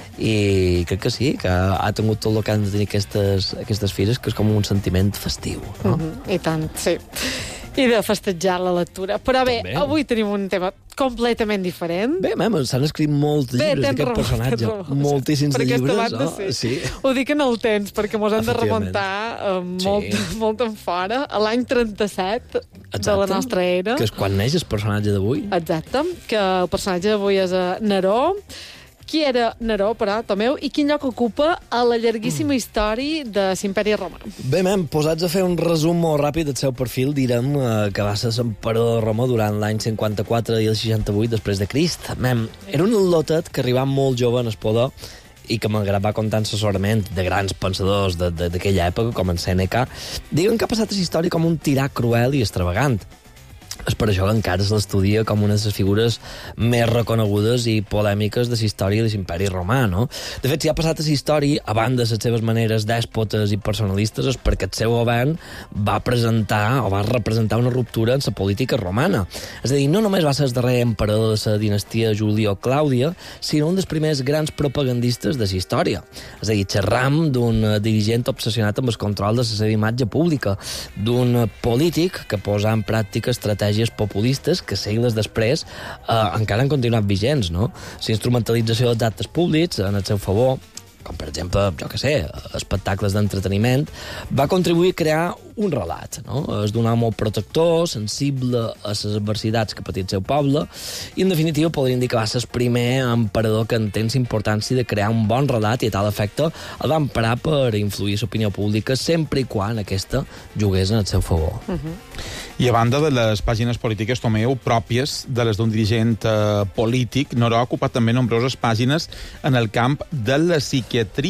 I crec que sí, que ha tingut tot el que han de tenir aquestes, aquestes fires, que és com un sentiment festiu. No? Mhm, I tant, sí. I de festejar la lectura. Però bé, També. avui tenim un tema completament diferent. Bé, mem, s'han escrit molts Bé, llibres tens d'aquest raó, personatge. tens raó. Moltíssims Per de aquesta llibres. banda, no? sí. sí. Ho dic en el temps, perquè mos hem de Efectivament. remuntar eh, molt, Sí. molt en fora, a l'any trenta-set de la Exacte. nostra era. Que és quan neix el personatge d'avui. Exacte, que el personatge d'avui és eh, Neró. Qui era Neró, però, Tomeu, i quin lloc ocupa a la llarguíssima història de l'Imperi Romà? Bé, mem, posats a fer un resum molt ràpid del seu perfil, direm eh, que va ser l'emperador de Roma durant l'any cinquanta-quatre i el seixanta-vuit després de Crist. Mem, era un lotet que arribava molt jove en el poder i que, malgrat va comptar assessorament de grans pensadors de- de- d'aquella època, com en Sèneca, diuen que ha passat a la història com un tirà cruel i extravagant. És per això que encara se l'estudia com una de les figures més reconegudes i polèmiques de la història de l'imperi romà, no? De fet, si ha passat a la història, a banda de les seves maneres dèspotes i personalistes, és perquè el seu govern va presentar o va representar una ruptura en la política romana. És a dir, no només va ser el darrer emperador de la dinastia Julio-Clàudia, sinó un dels primers grans propagandistes de la història. És a dir, xerram d'un eh, dirigent obsessionat amb el control de la seva imatge pública, d'un eh, polític que posa en pràctica estratègies populistes que segles després eh, encara han continuat vigents, no? La instrumentalització dels actes públics en el seu favor, com per exemple, jo què sé, espectacles d'entreteniment, va contribuir a crear un relat, no? És d'un home molt protector, sensible a les adversitats que ha patit el seu poble, i en definitiva podríem dir que va ser el primer emperador que entén la importància de crear un bon relat i a tal efecte el va emprar per influir l'opinió pública sempre i quan aquesta jugués en el seu favor. I a banda de les pàgines polítiques, Tomeu, pròpies de les d'un dirigent eh, polític, Neró ha ocupat també nombroses pàgines en el camp de la psiquiatria.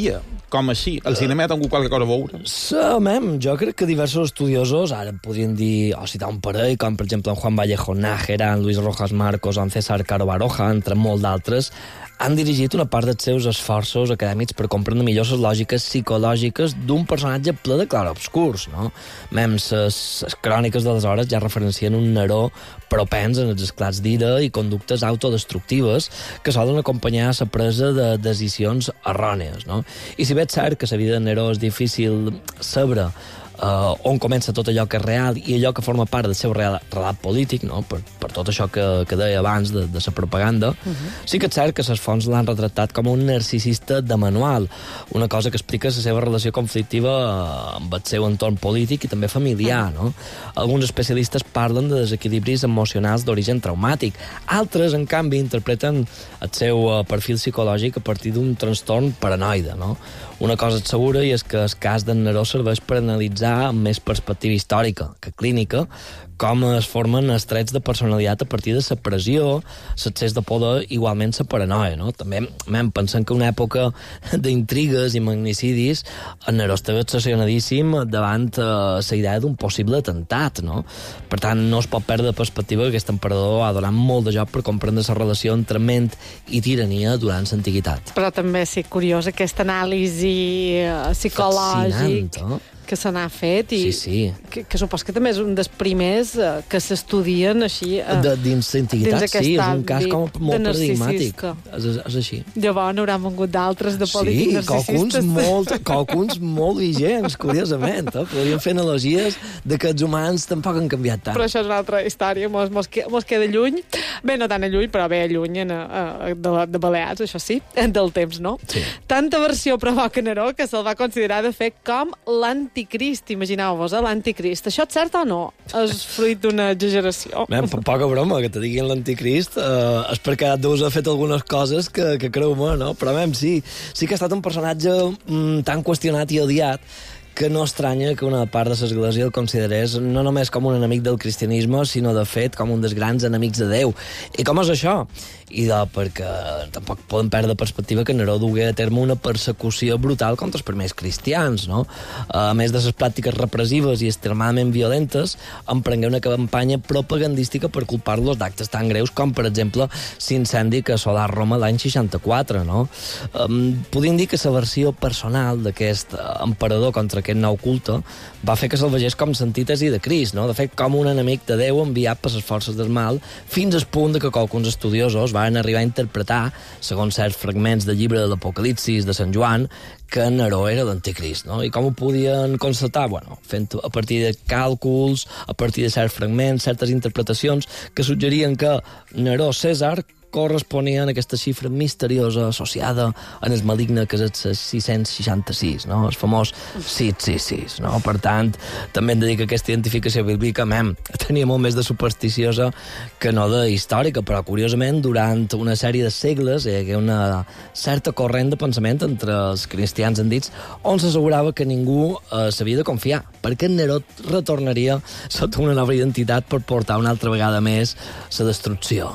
com així. El cinema ha tingut qualque cosa a veure? Mem, jo crec que diversos estudiosos, ara podrien dir, o citar un parell, com per exemple en Juan Vallejo Nájera, en Luis Rojas Marcos o en César Caro Baroja, entre molt d'altres, han dirigit una part dels seus esforços acadèmics per comprendre millor les lògiques psicològiques d'un personatge ple de clarobscurs, no? Mem, les cròniques d'aleshores ja referencien un Neró propens en els esclats d'ira i conductes autodestructives que solen acompanyar la presa de decisions errònies, no? I si bé és cert que la vida de Neró és difícil saber Uh, on comença tot allò que és real i allò que forma part del seu real, relat polític, no? per, per tot això que, que deia abans de, de la propaganda, uh -huh. sí que és cert que les fonts l'han retratat com un narcisista de manual, una cosa que explica la seva relació conflictiva amb el seu entorn polític i també familiar. No? Alguns especialistes parlen de desequilibris emocionals d'origen traumàtic, altres, en canvi, interpreten el seu perfil psicològic a partir d'un trastorn paranoide. No? Una cosa és segura i és que el cas d'en Neró serveix per analitzar amb més perspectiva històrica que clínica com es formen els trets de personalitat a partir de la pressió, l'excés de poder, igualment la paranoia. No? També mem, pensem que una època d'intrigues i magnicidis en Neró estava obsessionadíssim davant eh, la idea d'un possible atemptat. No? Per tant, no es pot perdre de perspectiva que aquest emperador ha donat molt de joc per comprendre la relació entre ment i tirania durant l'antiguitat. Però també és curiós aquesta anàlisi uh, psicològic Fascinant, eh? que se n'ha fet i sí, sí. Que, que supos que també és un dels primers uh, que s'estudien així uh, de, dins l'antiguitat, sí, és un cas com molt paradigmàtic. És, és així. Llavors n'haurà vengut d'altres de polítics sí, narcisistes. Sí, molt, qualcuns molt vigents, curiosament. Eh? Podríem fer analogies de que els humans tampoc han canviat tant. Però això és una altra història, mos, mos, que, mos queda lluny. Bé, no tan a lluny, però bé lluny en, a, de, de Balears, això sí, del temps, no? Sí. Tanta versió provoca Neró que se'l va considerar, de fet, com l'anticrist. Imagineu-vos, eh, l'anticrist. Això és cert o no? És fruit d'una exageració. Ben, poca broma, que te diguin l'anticrist eh, és perquè deus ha fet algunes coses que, que creu-me, no? Però, ben, sí, sí que ha estat un personatge mm, tan qüestionat i odiat que no estranya que una part de l'Església el considerés no només com un enemic del cristianisme, sinó, de fet, com un dels grans enemics de Déu. I com és això? I de, perquè tampoc podem perdre perspectiva que Neró dugué a terme una persecució brutal contra els primers cristians, no? A més de les pràctiques repressives i extremadament violentes, emprengué una campanya propagandística per culpar-los d'actes tan greus com, per exemple, l'incendi que assolà Roma l'any seixanta-quatre, no? Um, podríem dir que la versió personal d'aquest emperador contra aquest nou culte va fer que se'l vegés com l'antítesi de Crist, no? De fet, com un enemic de Déu enviat per les forces del mal, fins al punt de que alguns estudiosos van arribar a interpretar, segons certs fragments del llibre de l'Apocalipsis de Sant Joan, que Neró era l'anticrist, no? I com ho podien constatar? Bueno, fent a partir de càlculs, a partir de certs fragments, certes interpretacions que suggerien que Neró Cèsar corresponien a aquesta xifra misteriosa associada en el maligne que és el sis-cents seixanta-sis, no? El famós sis sis sis, no? Per tant, també hem de dir que aquesta identificació bíblica, mem, tenia molt més de supersticiosa que no de històrica, però curiosament, durant una sèrie de segles hi hagué una certa corrent de pensament entre els cristians endits on s'assegurava que ningú eh, s'havia de confiar, perquè Neró retornaria sota una nova identitat per portar una altra vegada més la destrucció.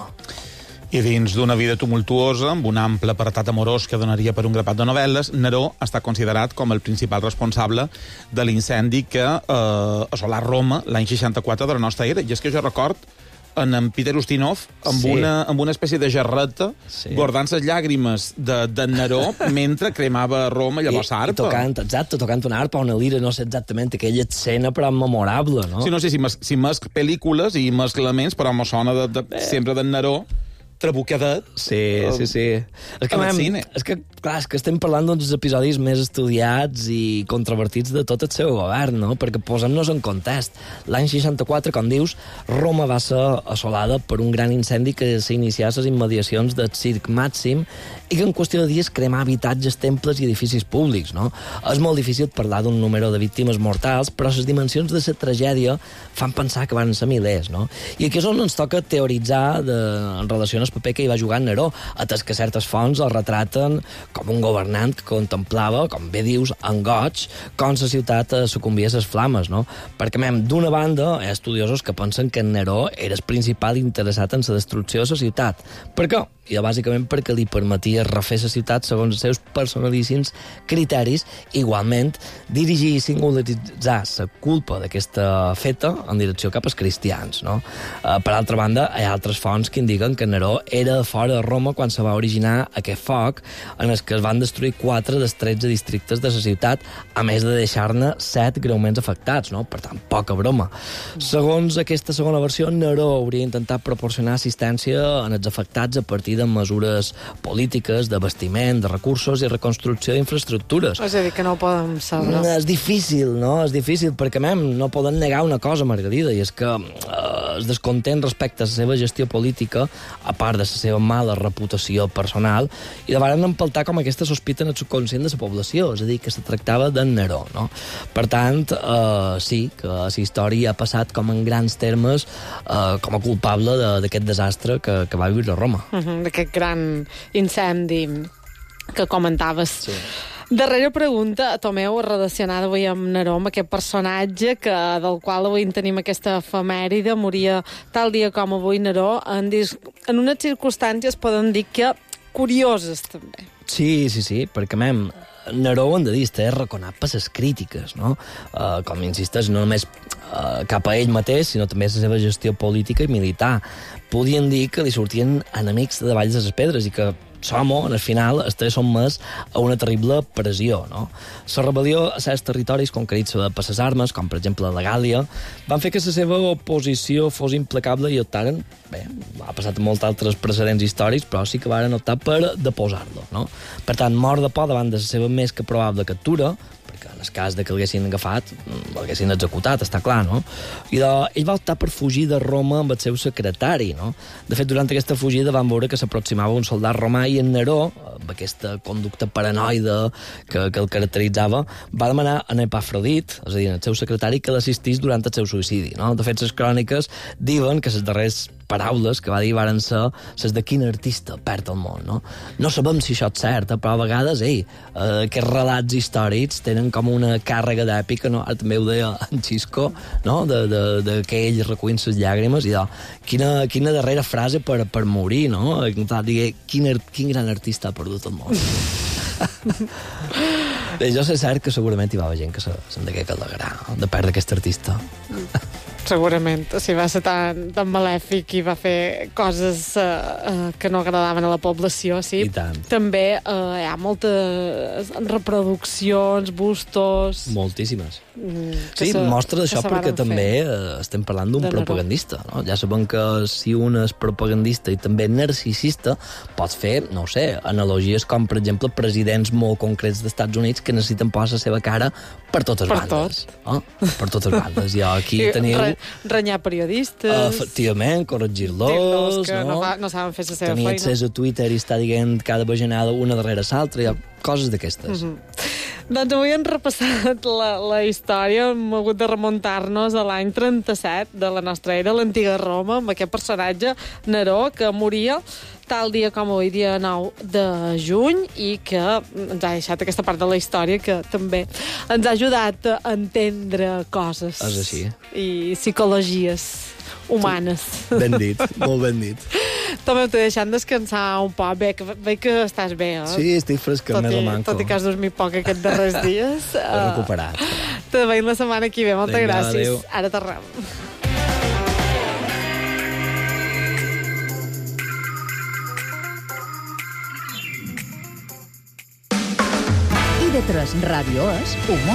I dins d'una vida tumultuosa, amb un ample apartat amorós que donaria per un grapat de novel·les, Neró està considerat com el principal responsable de l'incendi que eh, assolà Roma l'any seixanta-quatre de la nostra era. I és que jo record en, en Peter Ustinov amb, sí. una, amb una espècie de jarreta sí. guardant les llàgrimes de, de Neró mentre cremava Roma, llavors I, arpa. I tocant, exacte, tocant una arpa o una lira, no sé exactament aquella escena, però memorable, no? Sí, no sé si, mes, si mesc pel·lícules i mesc elements, però me sona de, de, sempre d'en Neró trabucadet. Sí, sí, sí. És que, mem, és que, clar, és que estem parlant d'uns episodis més estudiats i controvertits de tot el seu govern, no? Perquè posem-nos en context. L'any seixanta-quatre, com dius, Roma va ser assolada per un gran incendi que s'inicià a les immediacions del Circ Màxim i que en qüestió de dies cremà habitatges, temples i edificis públics, no? És molt difícil parlar d'un número de víctimes mortals, però les dimensions de la tragèdia fan pensar que van ser milers, no? I aquí és on ens toca teoritzar de, en relació amb el paper que hi va jugar Neró, atès que certes fonts el retraten com un governant que contemplava, com bé dius, en goig, com la ciutat sucumbia a les flames, no? Perquè, mem, d'una banda, hi ha estudiosos que pensen que Neró era el principal interessat en la destrucció de la ciutat. Per què? I bàsicament perquè li permetia refer la ciutat segons els seus personalíssims criteris, igualment dirigir i singularitzar la culpa d'aquesta feta en direcció cap als cristians, no? Uh, per altra banda, hi ha altres fonts que indiquen que Neró era fora de Roma quan se va originar aquest foc en el que es van destruir quatre dels tretze districtes de la ciutat, a més de deixar-ne set greument afectats, no? Per tant, poca broma. Segons aquesta segona versió, Neró hauria intentat proporcionar assistència en els afectats a partir de mesures polítiques, d'abastiment, de recursos i reconstrucció d'infraestructures. És a dir, que no ho podem saber. És difícil, no? És difícil, perquè, mem, no poden negar una cosa, Margarida, i és que eh, es descontent respecte a la seva gestió política, a part de la seva mala reputació personal, i de vegades empaltar com aquesta sospita en el subconscient de la població, és a dir, que se tractava d'en Neró, no? Per tant, eh, sí, que la història ha passat com en grans termes eh, com a culpable d'aquest desastre que, que va viure a Roma. Uh -huh, d'aquest gran incendi que comentaves. Sí. Darrera pregunta, Tomeu, relacionada avui amb Neró, amb aquest personatge que, del qual avui en tenim aquesta efemèride, moria tal dia com avui Neró, en, en unes circumstàncies podem dir que curioses, també. Sí, sí, sí, perquè, mem, Neró, ho hem de dir, està reconat per les crítiques, no? Uh, com insisteix, no només uh, cap a ell mateix, sinó també la seva gestió política i militar. Podien dir que li sortien enemics de Valls de les Pedres i que som, en el final, estava sotmès a una terrible pressió, no? La rebel·lió a certs territoris conquerits per les armes, com per exemple la Gàlia, van fer que la seva oposició fos implacable i optaren, bé, ha passat molts altres precedents històrics, però sí que van optar per deposar-lo, no? Per tant, mort de por davant de la seva més que probable captura, perquè en el cas de que l'haguessin agafat, l'haguessin executat, està clar, no? I de, ell va optar per fugir de Roma amb el seu secretari, no? De fet, durant aquesta fugida van veure que s'aproximava un soldat romà i en Neró, amb aquesta conducta paranoide que, que el caracteritzava, va demanar a Epafrodit, és a dir, el seu secretari, que l'assistís durant el seu suïcidi, no? De fet, les cròniques diuen que les darreres paraules que va dir varen ser les de quin artista perd el món, no? No sabem si això és cert, però a vegades, ei, eh, aquests relats històrics tenen com una càrrega d'èpica, no? Ara també ho deia en Xisco, no? De, de, de que ell recuint les llàgrimes i de quina, quina darrera frase per, per morir, no? Digué, quin, quin gran artista ha perdut el món. Jo sé cert que segurament hi va haver gent que se'n degué alegrar, no? De perdre aquest artista. Segurament, o sigui, va ser tan, tan malèfic i va fer coses uh, uh, que no agradaven a la població, sí. I tant. També uh, hi ha moltes reproduccions, bustos... Moltíssimes. Mm, sí, se, mostra d'això perquè també uh, estem parlant d'un propagandista, no? Ja sabem que si un és propagandista i també narcisista, pots fer, no ho sé, analogies com, per exemple, presidents molt concrets dels Estats Units que necessiten posar la seva cara per totes per bandes. Tot. Oh? Per totes bandes. I aquí teniu... Re, renyar periodistes... Uh, efectivament, corregir-los, que no? no, fa, no saben fer la seva Tenir feina. accés a Twitter i està dient cada bajanada una darrere l'altra, hi ha coses d'aquestes. Mm -hmm. Doncs avui hem repassat la, la història, hem hagut de remuntar-nos a l'any trenta-set de la nostra era, l'antiga Roma, amb aquest personatge, Neró, que moria tal dia com avui, dia nou de juny, i que ens ha deixat aquesta part de la història que també ens ha ajudat a entendre coses. És així. I psicologies humanes. Ben dit, molt ben dit. També t'he deixat descansar un poc. Bé que, bé que estàs bé, eh? Sí, estic fresca, més o manco. Tot i que has dormit poc aquests darrers dies. He recuperat. Uh, te veiem la setmana que ve. Moltes Vinga, gràcies. adéu. Ara tornem. I de tres Ràdio és humor.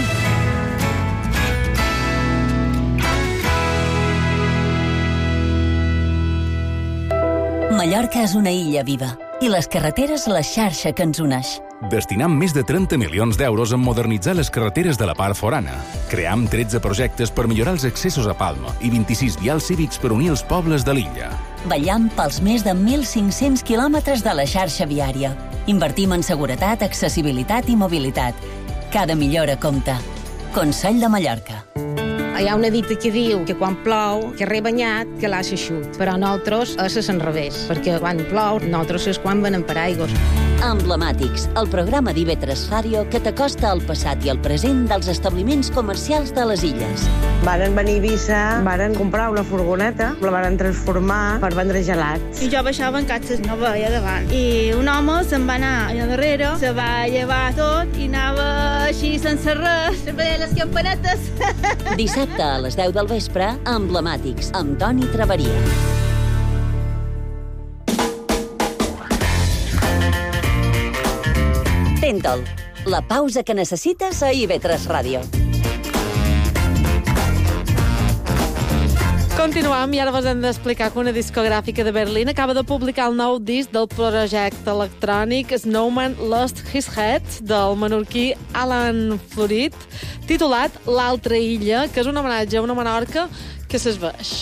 Mallorca és una illa viva i les carreteres la xarxa que ens uneix. Destinam més de trenta milions d'euros en modernitzar les carreteres de la part forana. Cream tretze projectes per millorar els accessos a Palma i vint-i-sis vials cívics per unir els pobles de l'illa. Vetllam pels més de mil cinc-cents quilòmetres de la xarxa viària. Invertim en seguretat, accessibilitat i mobilitat. Cada millora compta. Consell de Mallorca. Hi ha una dita que diu que quan plou, que re banyat, que l'ha xut. Però nosaltres és l'enrevés, perquè quan plou, nosaltres és quan venem per aigües. Emblemàtics, el programa d'I V tres Ràdio que t'acosta al passat i al present dels establiments comercials de les illes. Varen venir a Eivissa, varen comprar una furgoneta, la varen transformar per vendre gelats. I jo baixava en catxes, no veia davant. I un home se'n va anar allà darrere, se va llevar tot i anava així sense res, se veia les campanetes. Dissabte a les deu del vespre, Emblemàtics, amb Toni Traveria. Tenta'l, la pausa que necessites a I V tres Ràdio. Continuam i ara vos hem d'explicar que una discogràfica de Berlín acaba de publicar el nou disc del projecte electrònic Snowman Lost His Head del menorquí Alan Florit, titulat L'altra illa, que és un homenatge a una Menorca que s'esveix.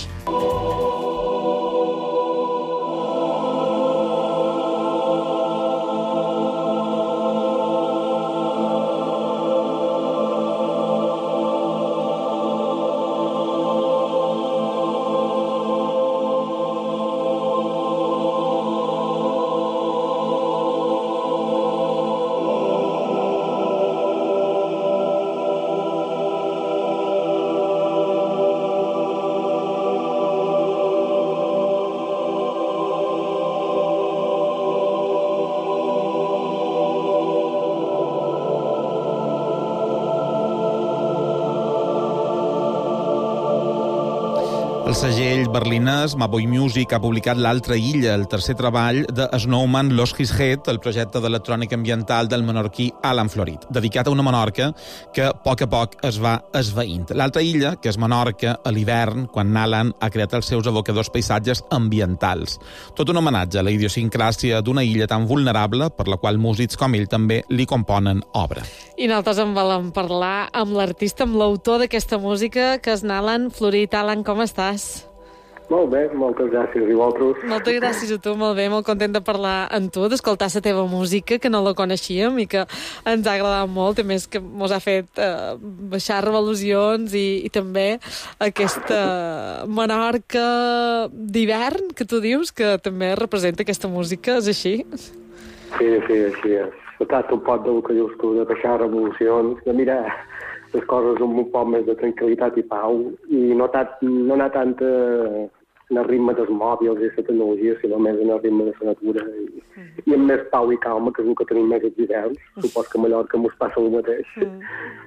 El segell berlinès Maboi Music ha publicat L'altra illa, el tercer treball de Snowman Lost His Head, el projecte d'electrònica ambiental del menorquí Alan Florit, dedicat a una Menorca que a poc a poc es va esveint. L'altra illa, que és Menorca a l'hivern, quan Alan ha creat els seus evocadors paisatges ambientals. Tot un homenatge a la idiosincràsia d'una illa tan vulnerable per la qual músics com ell també li componen obra. I nosaltres en volem parlar amb l'artista, amb l'autor d'aquesta música, que és Alan Florit. Alan, com estàs? Molt bé, moltes gràcies. I vosaltres? Moltes gràcies a tu, molt bé, molt content de parlar amb tu, d'escoltar la teva música, que no la coneixíem i que ens ha agradat molt, a més que ens ha fet eh, baixar revolucions i, i també aquesta Menorca d'hivern, que tu dius, que també representa aquesta música, és així? Sí, sí, així és. Se tracta un poc del que dius tu, de baixar revolucions, de mirar les coses amb un poc més de tranquil·litat i pau, i no, tant, no anar tant en el ritme dels mòbils i la tecnologia, sinó més en el ritme de la natura, i, mm. i amb més pau i calma, que és el que tenim més els hiverns. Mm. Supos que a Mallorca mos passa el mateix. Mm.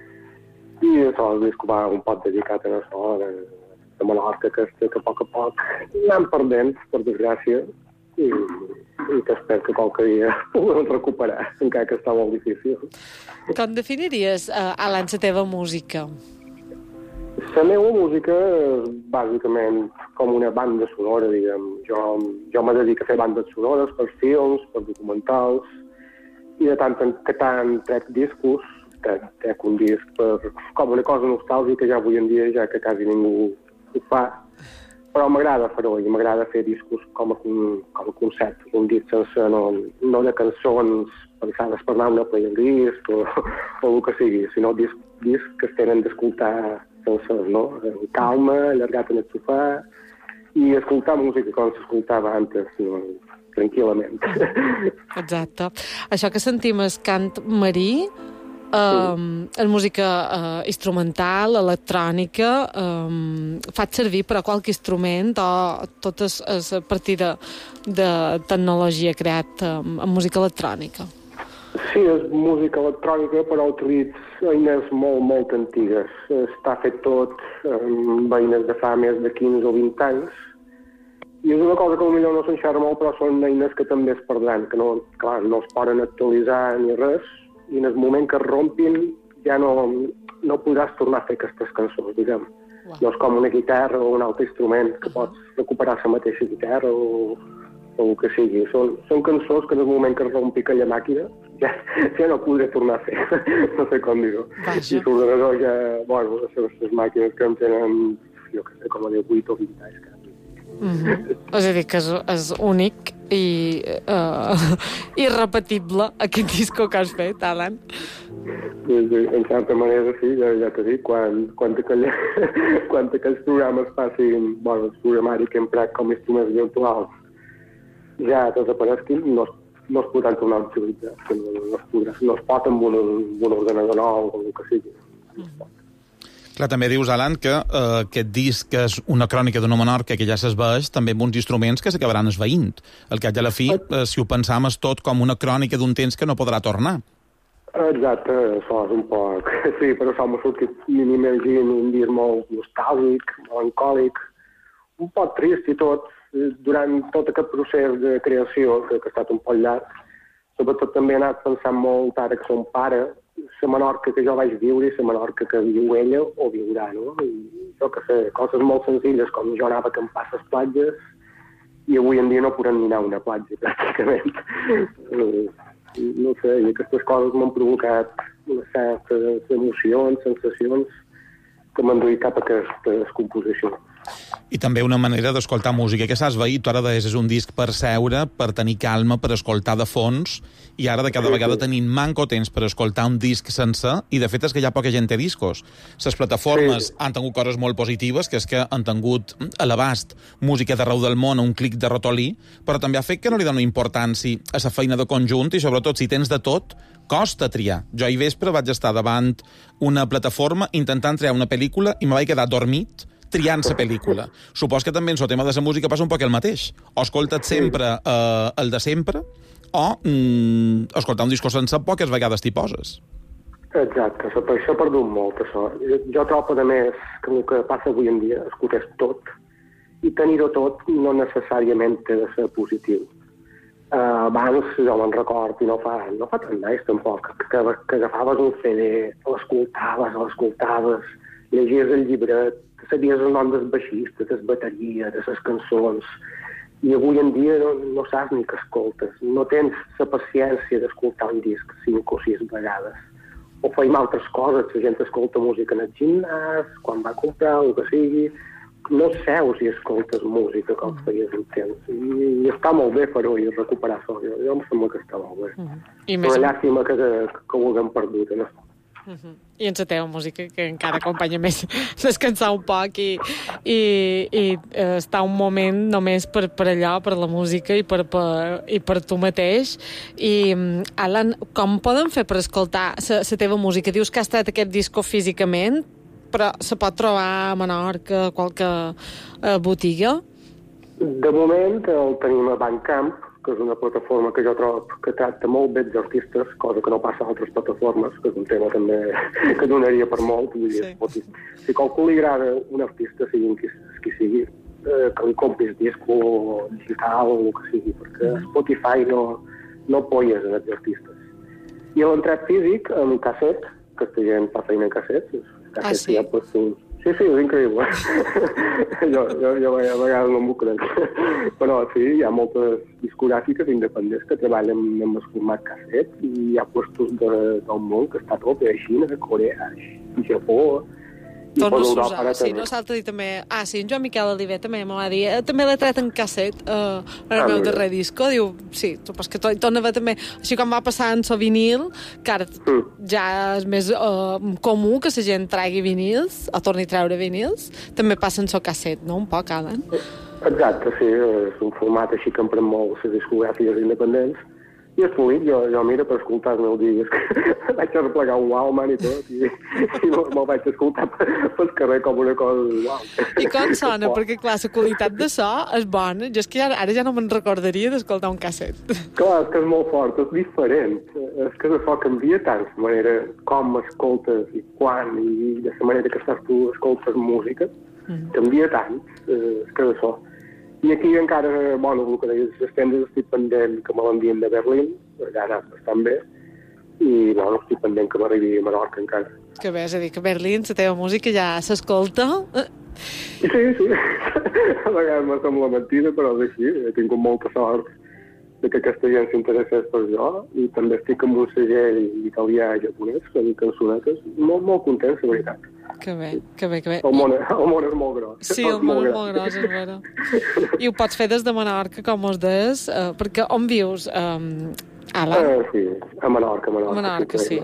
I això, el disc va un poc dedicat a això, de, de Mallorca, que, que a poc a poc anem perdent, per desgràcia, i, i que espero que qualque dia puguem recuperar, encara que està molt difícil. Com definiries, uh, Alan, la teva música? La meva música és bàsicament com una banda sonora, diguem. Jo, jo me dedico a fer bandes sonores per films, per documentals, i de tant en tant trec discos, trec, trec un disc per, com una cosa nostàlgica ja avui en dia, ja que quasi ningú ho fa. Però m'agrada fer-ho, i m'agrada fer discos com a, com a concept, un disc sense, no, no de cançons pensades per anar a una playlist o, o el que sigui, sinó discs disc que es tenen d'escoltar sense, no? Calma, allargat en el sofà, i escoltar música com s'escoltava antes, no? Tranquil·lament. Exacte. Això que sentim és cant marí, Um, és música uh, instrumental, electrònica, um, faig servir per a qualque instrument o tot és, és a partir de, de tecnologia creat um, en música electrònica? Sí, és música electrònica, però utilitza eines molt, molt antigues. Està fet tot amb eines de fa més de quinze o vint anys, i és una cosa que potser no s'enxerra molt, però són eines que també es perdran, que no, clar, no es poden actualitzar ni res, i en el moment que es rompin ja no, no podràs tornar a fer aquestes cançons, diguem. Wow. No és com una guitarra o un altre instrument, que pots recuperar la mateixa guitarra o, o el que sigui. Són, són cançons que en el moment que es rompi aquella màquina ja, ja no podré tornar a fer. No sé com dir-ho. I l'ordenador ja, bueno, les màquines que em tenen, jo què sé, com a dir, vuit o vint anys. Mm-hmm. És a dir, que és, és únic i uh, irrepetible aquest disco que has fet, Alan. En certa manera, sí, ja, ja t'he dit, quan, quan, aquell, quan aquells programes passin, bueno, el programari que hem emprat com a instruments virtuals ja desapareguin, no, no es podran tornar a utilitzar, no, no, es podrà, no es pot amb un, un ordenador nou o el que sigui. Mm. Clar, també dius, Alan, que eh, aquest disc és una crònica d'una Menorca que ja s'esveix també amb uns instruments que s'acabaran esveint. Al cap i a la fi, eh, si ho pensam, és tot com una crònica d'un temps que no podrà tornar. Exacte, això és un poc... Sí, però això m'ha sortit, m'imagino, un disc molt nostàlgic, melancòlic, un poc trist i tot, durant tot aquest procés de creació, que, que ha estat un poc llarg. Sobretot també he anat pensant molt ara que som pare, la Menorca que jo vaig viure i la Menorca que viu ella o viurà, no? I jo que sé, coses molt senzilles, com jo anava a acampar a les platges i avui en dia no podem ni anar a una platja, pràcticament. No sé, i aquestes coses m'han provocat una certa emocions, sensacions que m'han duit cap a aquesta composició. I també una manera d'escoltar música que s'ha esveït. Tu ara deies, és un disc per seure, per tenir calma, per escoltar de fons, i ara de cada vegada tenim manco temps per escoltar un disc sencer, i de fet és que hi ha poca gent té discos. Les plataformes sí. han tingut coses molt positives, que és que han tingut a l'abast música d'arreu del món a un clic de ratolí, però també ha fet que no li dona importància a la feina de conjunt, i sobretot si tens de tot, costa triar. Jo ahir vespre vaig estar davant una plataforma intentant triar una pel·lícula i me vaig quedar dormit triant la pel·lícula. Supos que també en el tema de la música passa un poc el mateix. O escolta't sempre eh, el de sempre, o mm, escoltar un disco sense poques vegades t'hi poses. Exacte, per això he perdut molt, això. Jo, jo trobo, a més, que el que passa avui en dia, escoltes tot, i tenir-ho tot no necessàriament té de ser positiu. Uh, abans, jo me'n record, i no fa, no fa tant d'anys tampoc, que, que, que agafaves un C D, l'escoltaves, l'escoltaves, llegies el llibret, sabies el nom dels baixistes, des bateria, de les cançons, i avui en dia no, no saps ni què escoltes. No tens la paciència d'escoltar un disc cinc o sis vegades. O feim altres coses, la gent escolta música en el gimnàs, quan va a comprar, el que sigui. No seus i escoltes música com feies un temps. I, i està molt bé fer-ho i recuperar això. Jo, jo em sembla que està molt bé. Mm. Però més... llàstima que, que, que ho haguem perdut, no? Uh -huh. I en la teva música, que encara acompanya més descansar un poc i, i, i eh, estar un moment només per, per allò, per la música i per, per, i per tu mateix. I, Alan, com poden fer per escoltar la teva música? Dius que has tret aquest disco físicament, però se pot trobar a Menorca, a qualque eh, botiga? De moment el tenim a Bandcamp, que és una plataforma que jo trobo que tracta molt bé els artistes, cosa que no passa a altres plataformes, que és un tema també que donaria per molt. Vull dir, sí. Si qualcú li agrada un artista, sigui qui, qui sigui, eh, que li compris disco digital o el que sigui, perquè mm. Spotify no, no polles en els artistes. I l'entrat físic, en un casset, que aquesta gent fa feina en cassets, ah, sí? Ja, pues, sí, sí, és increïble. jo, jo, jo a vegades no m'ho crec. Però sí, hi ha moltes discogràfiques independents que treballen amb el format casset i hi ha puestos de, del món que està tot, a Xina, a Corea, a Japó. Torno a usar, sí, no s'ha de dir també... Ah, sí, en Joan Miquel Oliver també m'ho va dir. Eh, també l'he tret en casset, eh, en el ah, meu darrer disco. Diu, sí, supos que torna a veure també... Així com va passar en el vinil, que ara mm. ja és més eh, comú que la gent tregui vinils, o torni a treure vinils, també passa en el casset, no? Un poc, Alan? Exacte, sí, és un format així que empren molt les discogràfiques independents. I és fluid, jo, jo mira per escoltar els meus dies. Vaig a replegar un Walkman i tot, i, i me'l vaig escoltar pel carrer com una cosa uau. I com sona? Perquè, clar, la qualitat de so és bona. Jo és que ara, ara ja no me'n recordaria d'escoltar un casset. Clar, és que és molt fort, és diferent. És que el so canvia tant, la manera com escoltes i quan, i de la manera que estàs tu escoltes música, mm. canvia tant, és que és so. I aquí encara, bueno, el que deies, les tendes estic pendent que me l'envien de Berlín, allà ha anat bastant bé, i bueno, estic pendent que m'arribi a Menorca encara. Que bé, és a dir, que a Berlín la teva música ja s'escolta? Sí, sí, a vegades me sembla mentida, però sí, sí, he tingut molta sort de que aquesta gent s'interessés per jo, i també estic amb un segell italià i japonès, que dic cançonetes, molt, molt content, la veritat. Que bé, que bé, que bé. El món, el món és molt gros. Sí, el món és molt gros, és vera. I ho pots fer des de Menorca, com us des, uh, perquè on vius, um, Alan? Uh, sí, a Menorca, a Menorca. A Menorca, sí.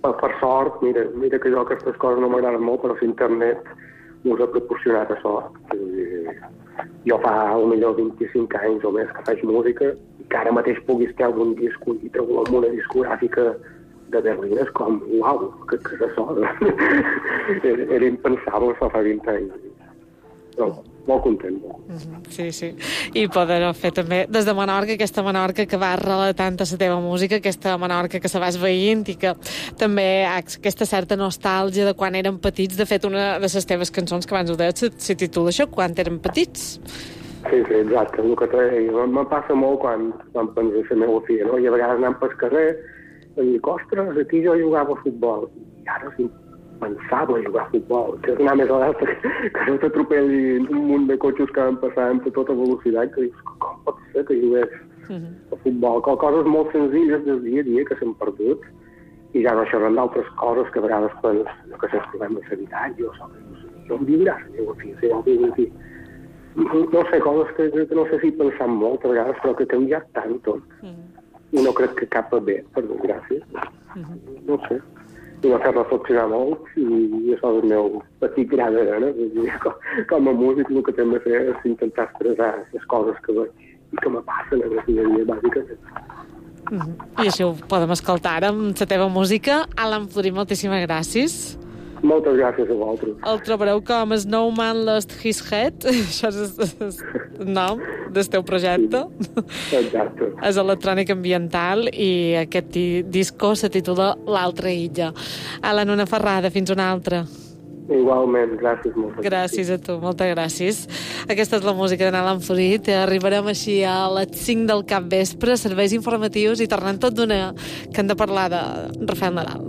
per, per sort, mira, mira que jo aquestes coses no m'agraden molt, però si internet us ha proporcionat això. Jo fa potser vint-i-cinc anys o més que faig música i que ara mateix puguis treure un disc i treure amb una discogràfica de Berlín és com, uau, que, que és això? era, era impensable això fa vint anys. No, molt content. Mm-hmm. Sí, sí. I poder fer també des de Menorca, aquesta Menorca que va relatant a la teva música, aquesta Menorca que se vas veient i que també aquesta certa nostàlgia de quan érem petits. De fet, una de les teves cançons que abans ho deies se titula això, Quan érem petits. Sí, sí, exacte. El que t'he me passa molt quan, quan penso en la meva filla, no? I a vegades anant pel carrer i dic, ostres, aquí jo jugava a futbol. I ara sí, pensava a jugar a futbol. Que és anar més a l'altre, que no t'atropelli un munt de cotxes que van passant a tota velocitat, que dius, com pot ser que jugués a futbol? Coses molt senzilles del dia a dia que s'han perdut i ja no xerrem d'altres coses que a vegades quan no que s'ens problemes d'habitatge o això, no em viuràs la meva filla, si vol viure aquí. No sé, coses que, que no sé si pensant molt a vegades, però que ha canviat tant tot. I no crec que cap a bé, per desgràcia. No sé. I m'ha fet reflexionar molt i això és el meu petit gra de gana. Com, com a músic el que hem de fer és intentar expressar les coses que veig i que me passen a la vida dia, bàsicament. Mm-hmm. I això ho podem escoltar ara amb la teva música. Alan Florí, moltíssimes gràcies. Moltes gràcies a vosaltres. El trobareu com Snowman Lost His Head. Això és el nom del teu projecte. Exacte. És electrònic ambiental i aquest disco se titula L'altra illa. Alan, una ferrada. Fins una altra. Igualment, gràcies molt. Gràcies a tu, moltes gràcies. Aquesta és la música d'Alan Florí. Arribarem així a les cinc del capvespre, serveis informatius i tornem tot d'una que hem de parlar de Rafael Nadal.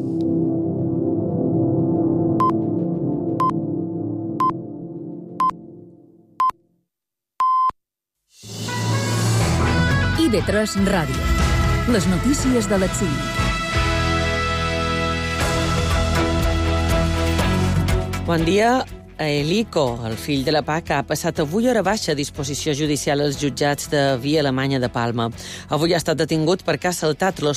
I V tres Ràdio. Les notícies de les cinc. Bon dia. Elico, el fill de la Paca, ha passat avui hora baixa a disposició judicial als jutjats de Via Alemanya de Palma. Avui ha estat detingut perquè ha saltat los